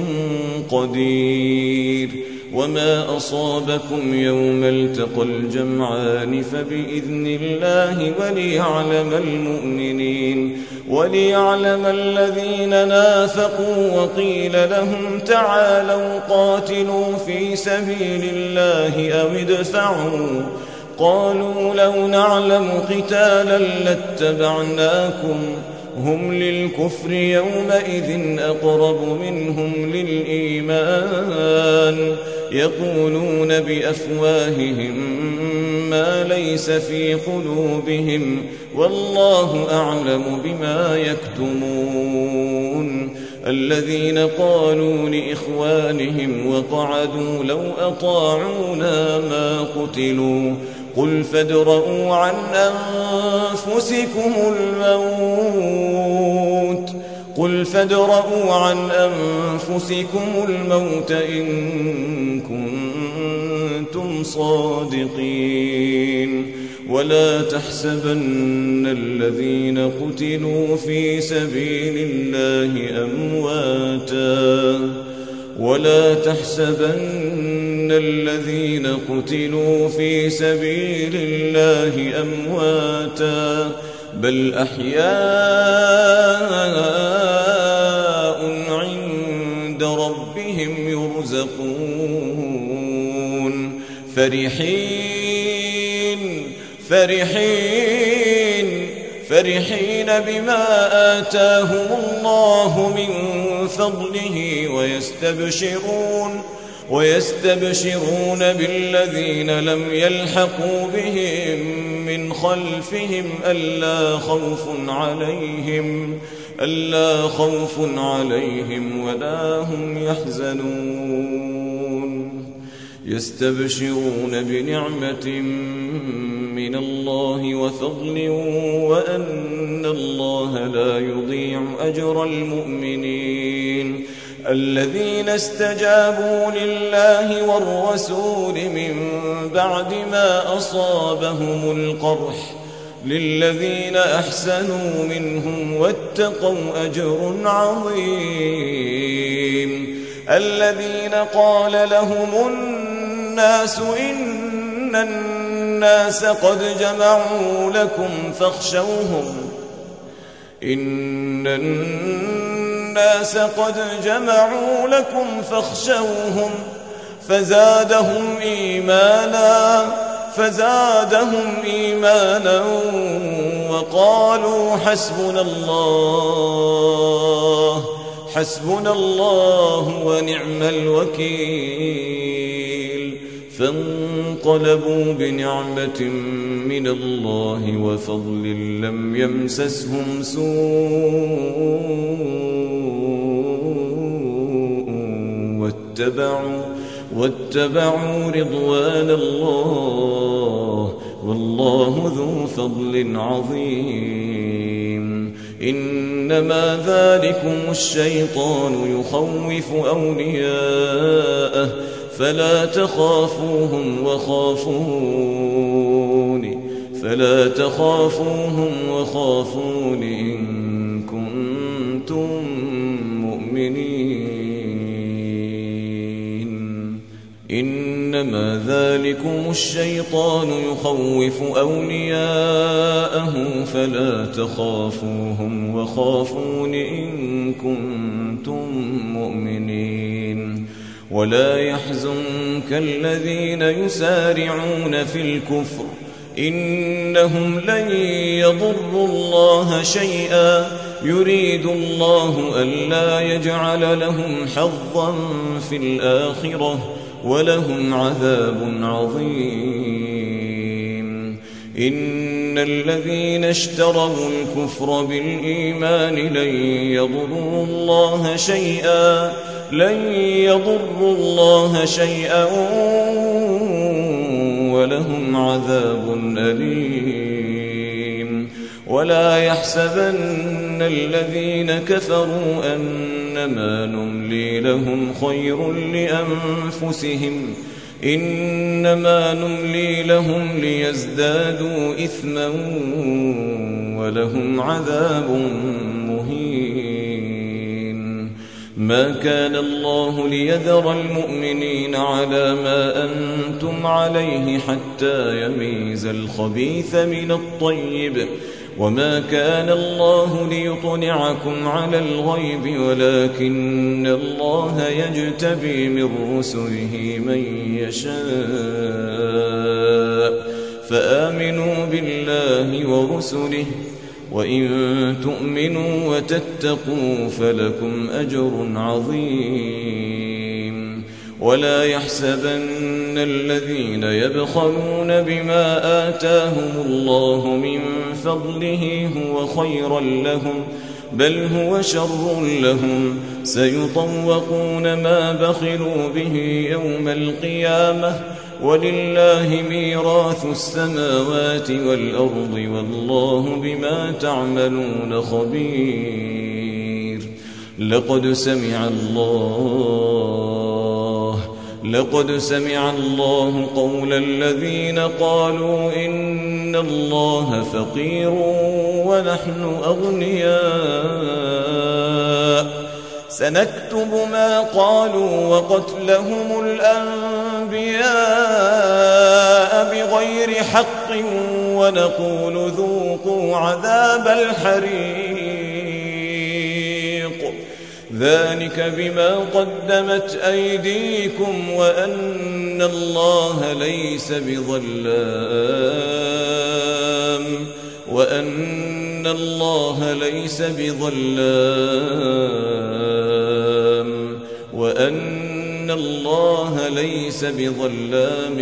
قدير وما أصابكم يوم التقى الجمعان فبإذن الله وليعلم المؤمنين وليعلم الذين نافقوا وقيل لهم تعالوا قاتلوا في سبيل الله أو ادفعوا قالوا لو نعلم قتالا لاتبعناكم هم للكفر يومئذ أقرب منهم للإيمان يقولون بأفواههم ما ليس في قلوبهم والله أعلم بما يكتمون الذين قالوا لإخوانهم وقعدوا لو أطاعونا ما قتلوا قل فادرءوا عن أنفسكم الموت قل فادرءوا عن أنفسكم الموت إن كنتم صادقين ولا تحسبن الذين قتلوا في سبيل الله أمواتا ولا تحسبن الذين قتلوا في سبيل الله أمواتا بل أحياء عند ربهم يرزقون فرحين فرحين فرحين بما آتاهم الله من فضله ويستبشرون ويستبشرون بالذين لم يلحقوا بهم من خلفهم ألا خوف عليهم ألا خوف عليهم ولا هم يحزنون يستبشرون بنعمة من الله وفضل وأن الله لا يضيع أجر المؤمنين الذين استجابوا لله والرسول من بعد ما أصابهم القرح للذين أحسنوا منهم واتقوا أجر عظيم الذين قال لهم الناس إن الناس قد جمعوا لكم فاخشوهم إن الناس قد جمعوا لكم فاخشوهم فزادهم إيمانا فزادهم إيمانا وقالوا حسبنا الله حسبنا الله ونعم الوكيل فانقلبوا بنعمة من الله وفضل لم يمسسهم سوء واتبعوا واتبعوا رضوان الله والله ذو فضل عظيم إنما ذلكم الشيطان يخوف أولياءه فلا تخافوهم وخافون فلا تخافوهم وخافون إن كنتم مؤمنين إن إنما ذلكم الشيطان يخوف أولياءه فلا تخافوهم وخافون إن كنتم مؤمنين ولا يحزنك الذين يسارعون في الكفر إنهم لن يضروا الله شيئا يريد الله ألا يجعل لهم حظا في الآخرة ولهم عذاب عظيم إن الذين اشتروا الكفر بالإيمان لن يضروا الله شيئا لن يضروا الله شيئا ولهم عذاب أليم ولا يحسبن الذين كفروا أنما نملي لهم خير لأنفسهم إنما نملي لهم ليزدادوا إثما ولهم عذاب مهين ما كان الله ليذر المؤمنين على ما أنتم عليه حتى يميز الخبيث من الطيب وما كان الله ليطلعكم على الغيب ولكن الله يجتبي من رسله من يشاء فآمنوا بالله ورسله وإن تؤمنوا وتتقوا فلكم أجر عظيم ولا يحسبن الذين يبخلون بما آتاهم الله من فضله هو خيرا لهم بل هو شر لهم سيطوقون ما بخلوا به يوم القيامة ولله ميراث السماوات والأرض والله بما تعملون خبير لقد سمع الله لقد سمع الله قول الذين قالوا إن الله فقير ونحن أغنياء سنكتب ما قالوا وقتلهم الأنبياء بغير حق ونقول ذوقوا عذاب الحريق ذلك بما قدمت أيديكم وأن الله ليس بظلام وأن الله ليس بظلام وأن الله ليس بظلام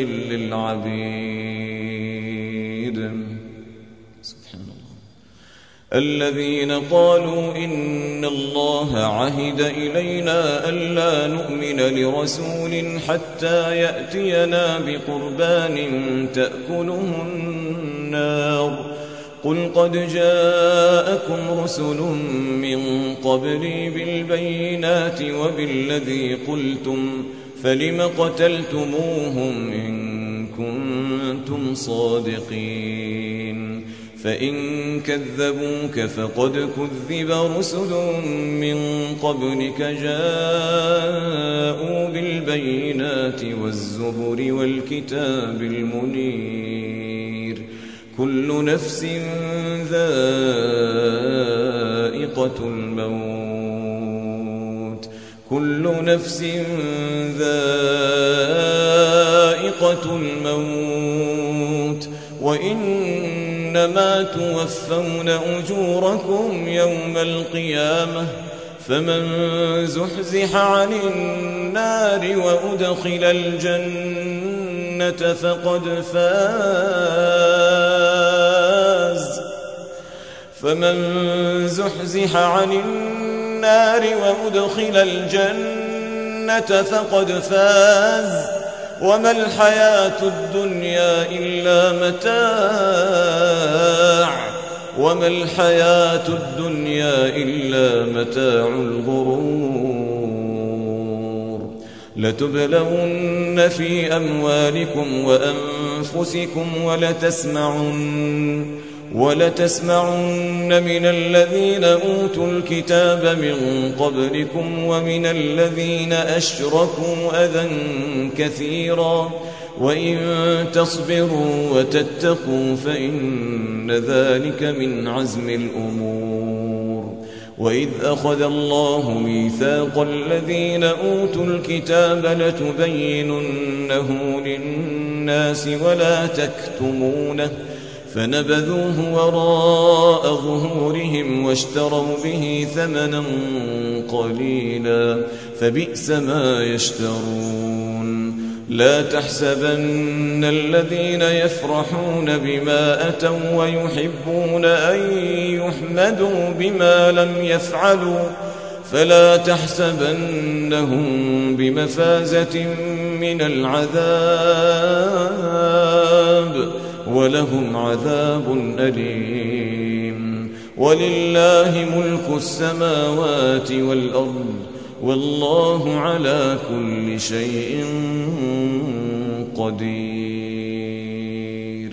للعبيد سبحان الله الذين قالوا إن الله عهد إلينا ألا نؤمن لرسول حتى يأتينا بقربان تأكله النار قل قد جاءكم رسل من قبلي بالبينات وبالذي قلتم فلم قتلتموهم إن كنتم صادقين فإن كذبوك فقد كذب رسل من قبلك جاءوا بالبينات والزبر والكتاب المنير كل نفس ذائقة الموت كل نفس ذائقة الموت وإنما توفون أجوركم يوم القيامة فمن زحزح عن النار وأدخل الجنة فقد فاز فمن زحزح عن النار وأدخل الجنة فقد فاز وما الحياة الدنيا إلا متاع وما الحياة الدنيا إلا متاع الغرور لتبلون في أموالكم وأنفسكم ولتسمعن وَلَتَسْمَعُنَّ مِنَ الَّذِينَ أُوتُوا الْكِتَابَ مِنْ قَبْلِكُمْ وَمِنَ الَّذِينَ أَشْرَكُوا أَذًى كَثِيرًا وَإِنْ تَصْبِرُوا وَتَتَّقُوا فَإِنَّ ذَلِكَ مِنْ عَزْمِ الْأُمُورِ. وَإِذْ أَخَذَ اللَّهُ مِيثَاقَ الَّذِينَ أُوتُوا الْكِتَابَ لَتُبَيِّنُنَّهُ لِلنَّاسِ وَلَا تَكْتُمُونَهُ فَنَبَذُوهُ وَرَاءَ ظُهُورِهِمْ وَاشْتَرَوْا بِهِ ثَمَنًا قَلِيلًا فَبِئْسَ ما يَشْتَرُونَ. لَا تَحْسَبَنَّ الَّذِينَ يَفْرَحُونَ بِمَا أَتَوْا وَيُحِبُّونَ أَن يُحْمَدُوا بِمَا لَمْ يَفْعَلُوا فَلَا تَحْسَبَنَّهُم بِمَفَازَةٍ مِّنَ الْعَذَابِ وَلَهُمْ عَذَابٌ أَلِيمٌ. وَلِلَّهِ مُلْكُ السَّمَاوَاتِ وَالْأَرْضِ وَاللَّهُ عَلَى كُلِّ شَيْءٍ قَدِيرٌ.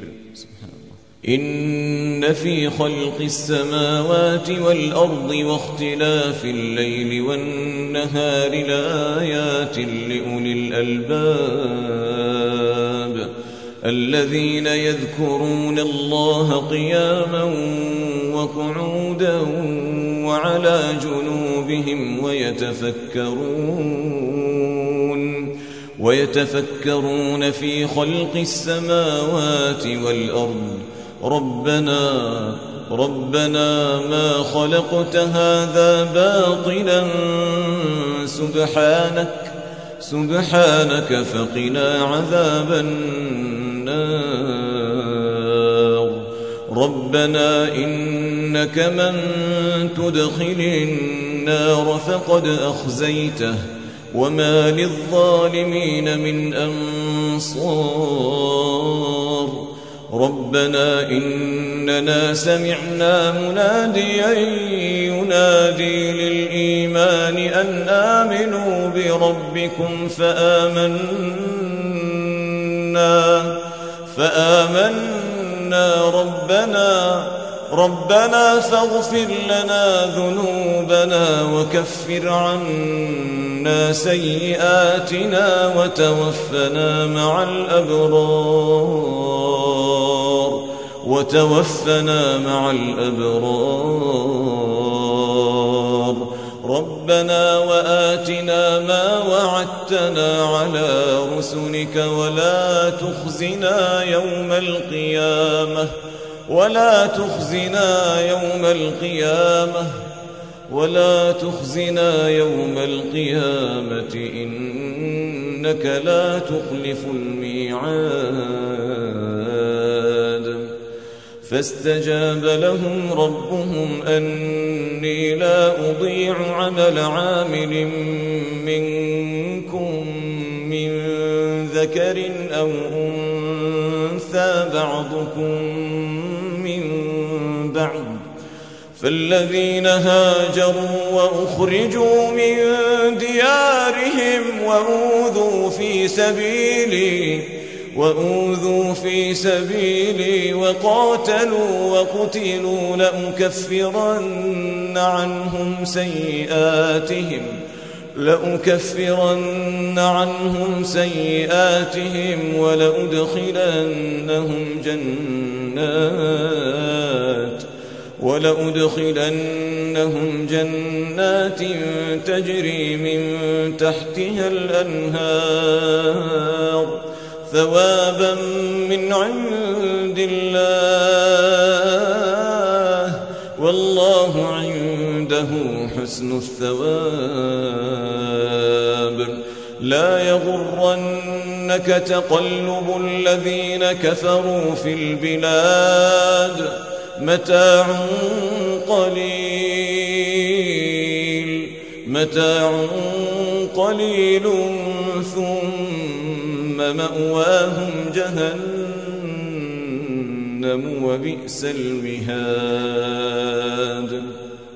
إِنَّ فِي خَلْقِ السَّمَاوَاتِ وَالْأَرْضِ وَاخْتِلَافِ اللَّيْلِ وَالنَّهَارِ لَآيَاتٍ لِأُولِي الْأَلْبَابِ الَّذِينَ يَذْكُرُونَ اللَّهَ قِيَامًا وَقُعُودًا وَعَلَى جُنُوبِهِمْ وَيَتَفَكَّرُونَ وَيَتَفَكَّرُونَ فِي خَلْقِ السَّمَاوَاتِ وَالْأَرْضِ رَبَّنَا رَبَّنَا مَا خَلَقْتَ هَذَا بَاطِلًا سُبْحَانَكَ سُبْحَانَكَ فَقِنَا عَذَابَ النَّارِ. رَبَّنَا إِنَّكَ مَن تُدْخِلِ النَّارَ فَقَدْ أَخْزَيْتَهُ وَمَا لِلظَّالِمِينَ مِنْ أَنصَارٍ. رَبَّنَا إِنَّنَا سَمِعْنَا مُنَادِيًا يُنَادِي لِلْإِيمَانِ أَنْ آمِنُوا بِرَبِّكُمْ فَآمَنَّا فَآمَنَّا رَبَّنَا رَبَّنَا فاغفر لنا ذنوبنا وكفر عنا سيئاتنا وتوفنا مع الأبرار وتوفنا مع الأبرار. ربنا وآتنا ما وعدتنا على رسلك ولا تخزنا يوم القيامة ولا تخزنا يوم القيامة ولا تخزنا يوم القيامة إنك لا تخلف الميعاد. فاستجاب لهم ربهم أني لا أضيع عمل عامل منكم من ذكر أو أنثى بعضكم من بعض. فالذين هاجروا وأخرجوا من ديارهم وأوذوا في سبيلي وأوذوا في سبيلي وقاتلوا وقتلوا لأكفرن عنهم سيئاتهم لأكفرن عنهم سيئاتهم ولأدخلنهم جنات ولأدخلنهم جنات تجري من تحتها الأنهار ثوابا من عند الله والله عنده حسن الثواب. لا يغرنك تقلب الذين كفروا في البلاد متاع قليل متاع قليل ثم مأواهم جهنم وبئس المهاد.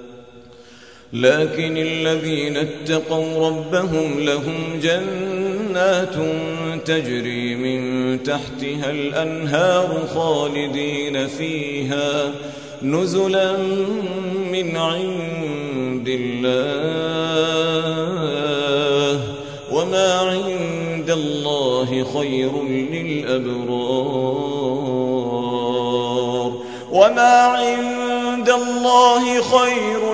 لكن الذين اتقوا ربهم لهم جنات جنات تجري من تحتها الأنهار خالدين فيها نزلا من عند الله وما عند الله خير للأبرار وما عند الله خير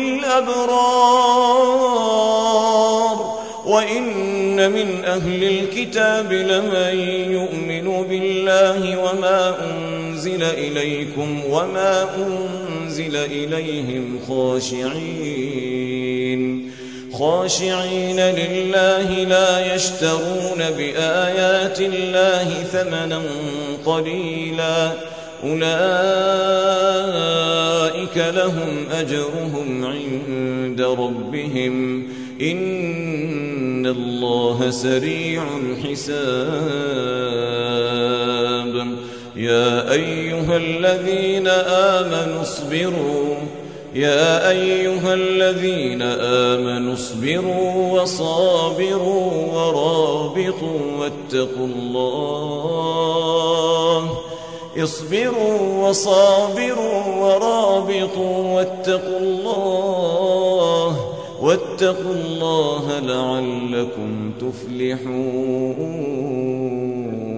للأبرار وإن من أهل الكتاب لمن يؤمن بالله وما أنزل إليكم وما أنزل إليهم خاشعين خاشعين لله لا يشترون بآيات الله ثمنا قليلا أولئك لهم أجرهم عند ربهم إن الله سريع الحساب يا أيها الذين آمنوا اصبروا يا أيها الذين آمنوا اصبروا وصابروا ورابطوا واتقوا الله اصبروا وصابروا ورابطوا واتقوا الله واتقوا الله لعلكم تفلحون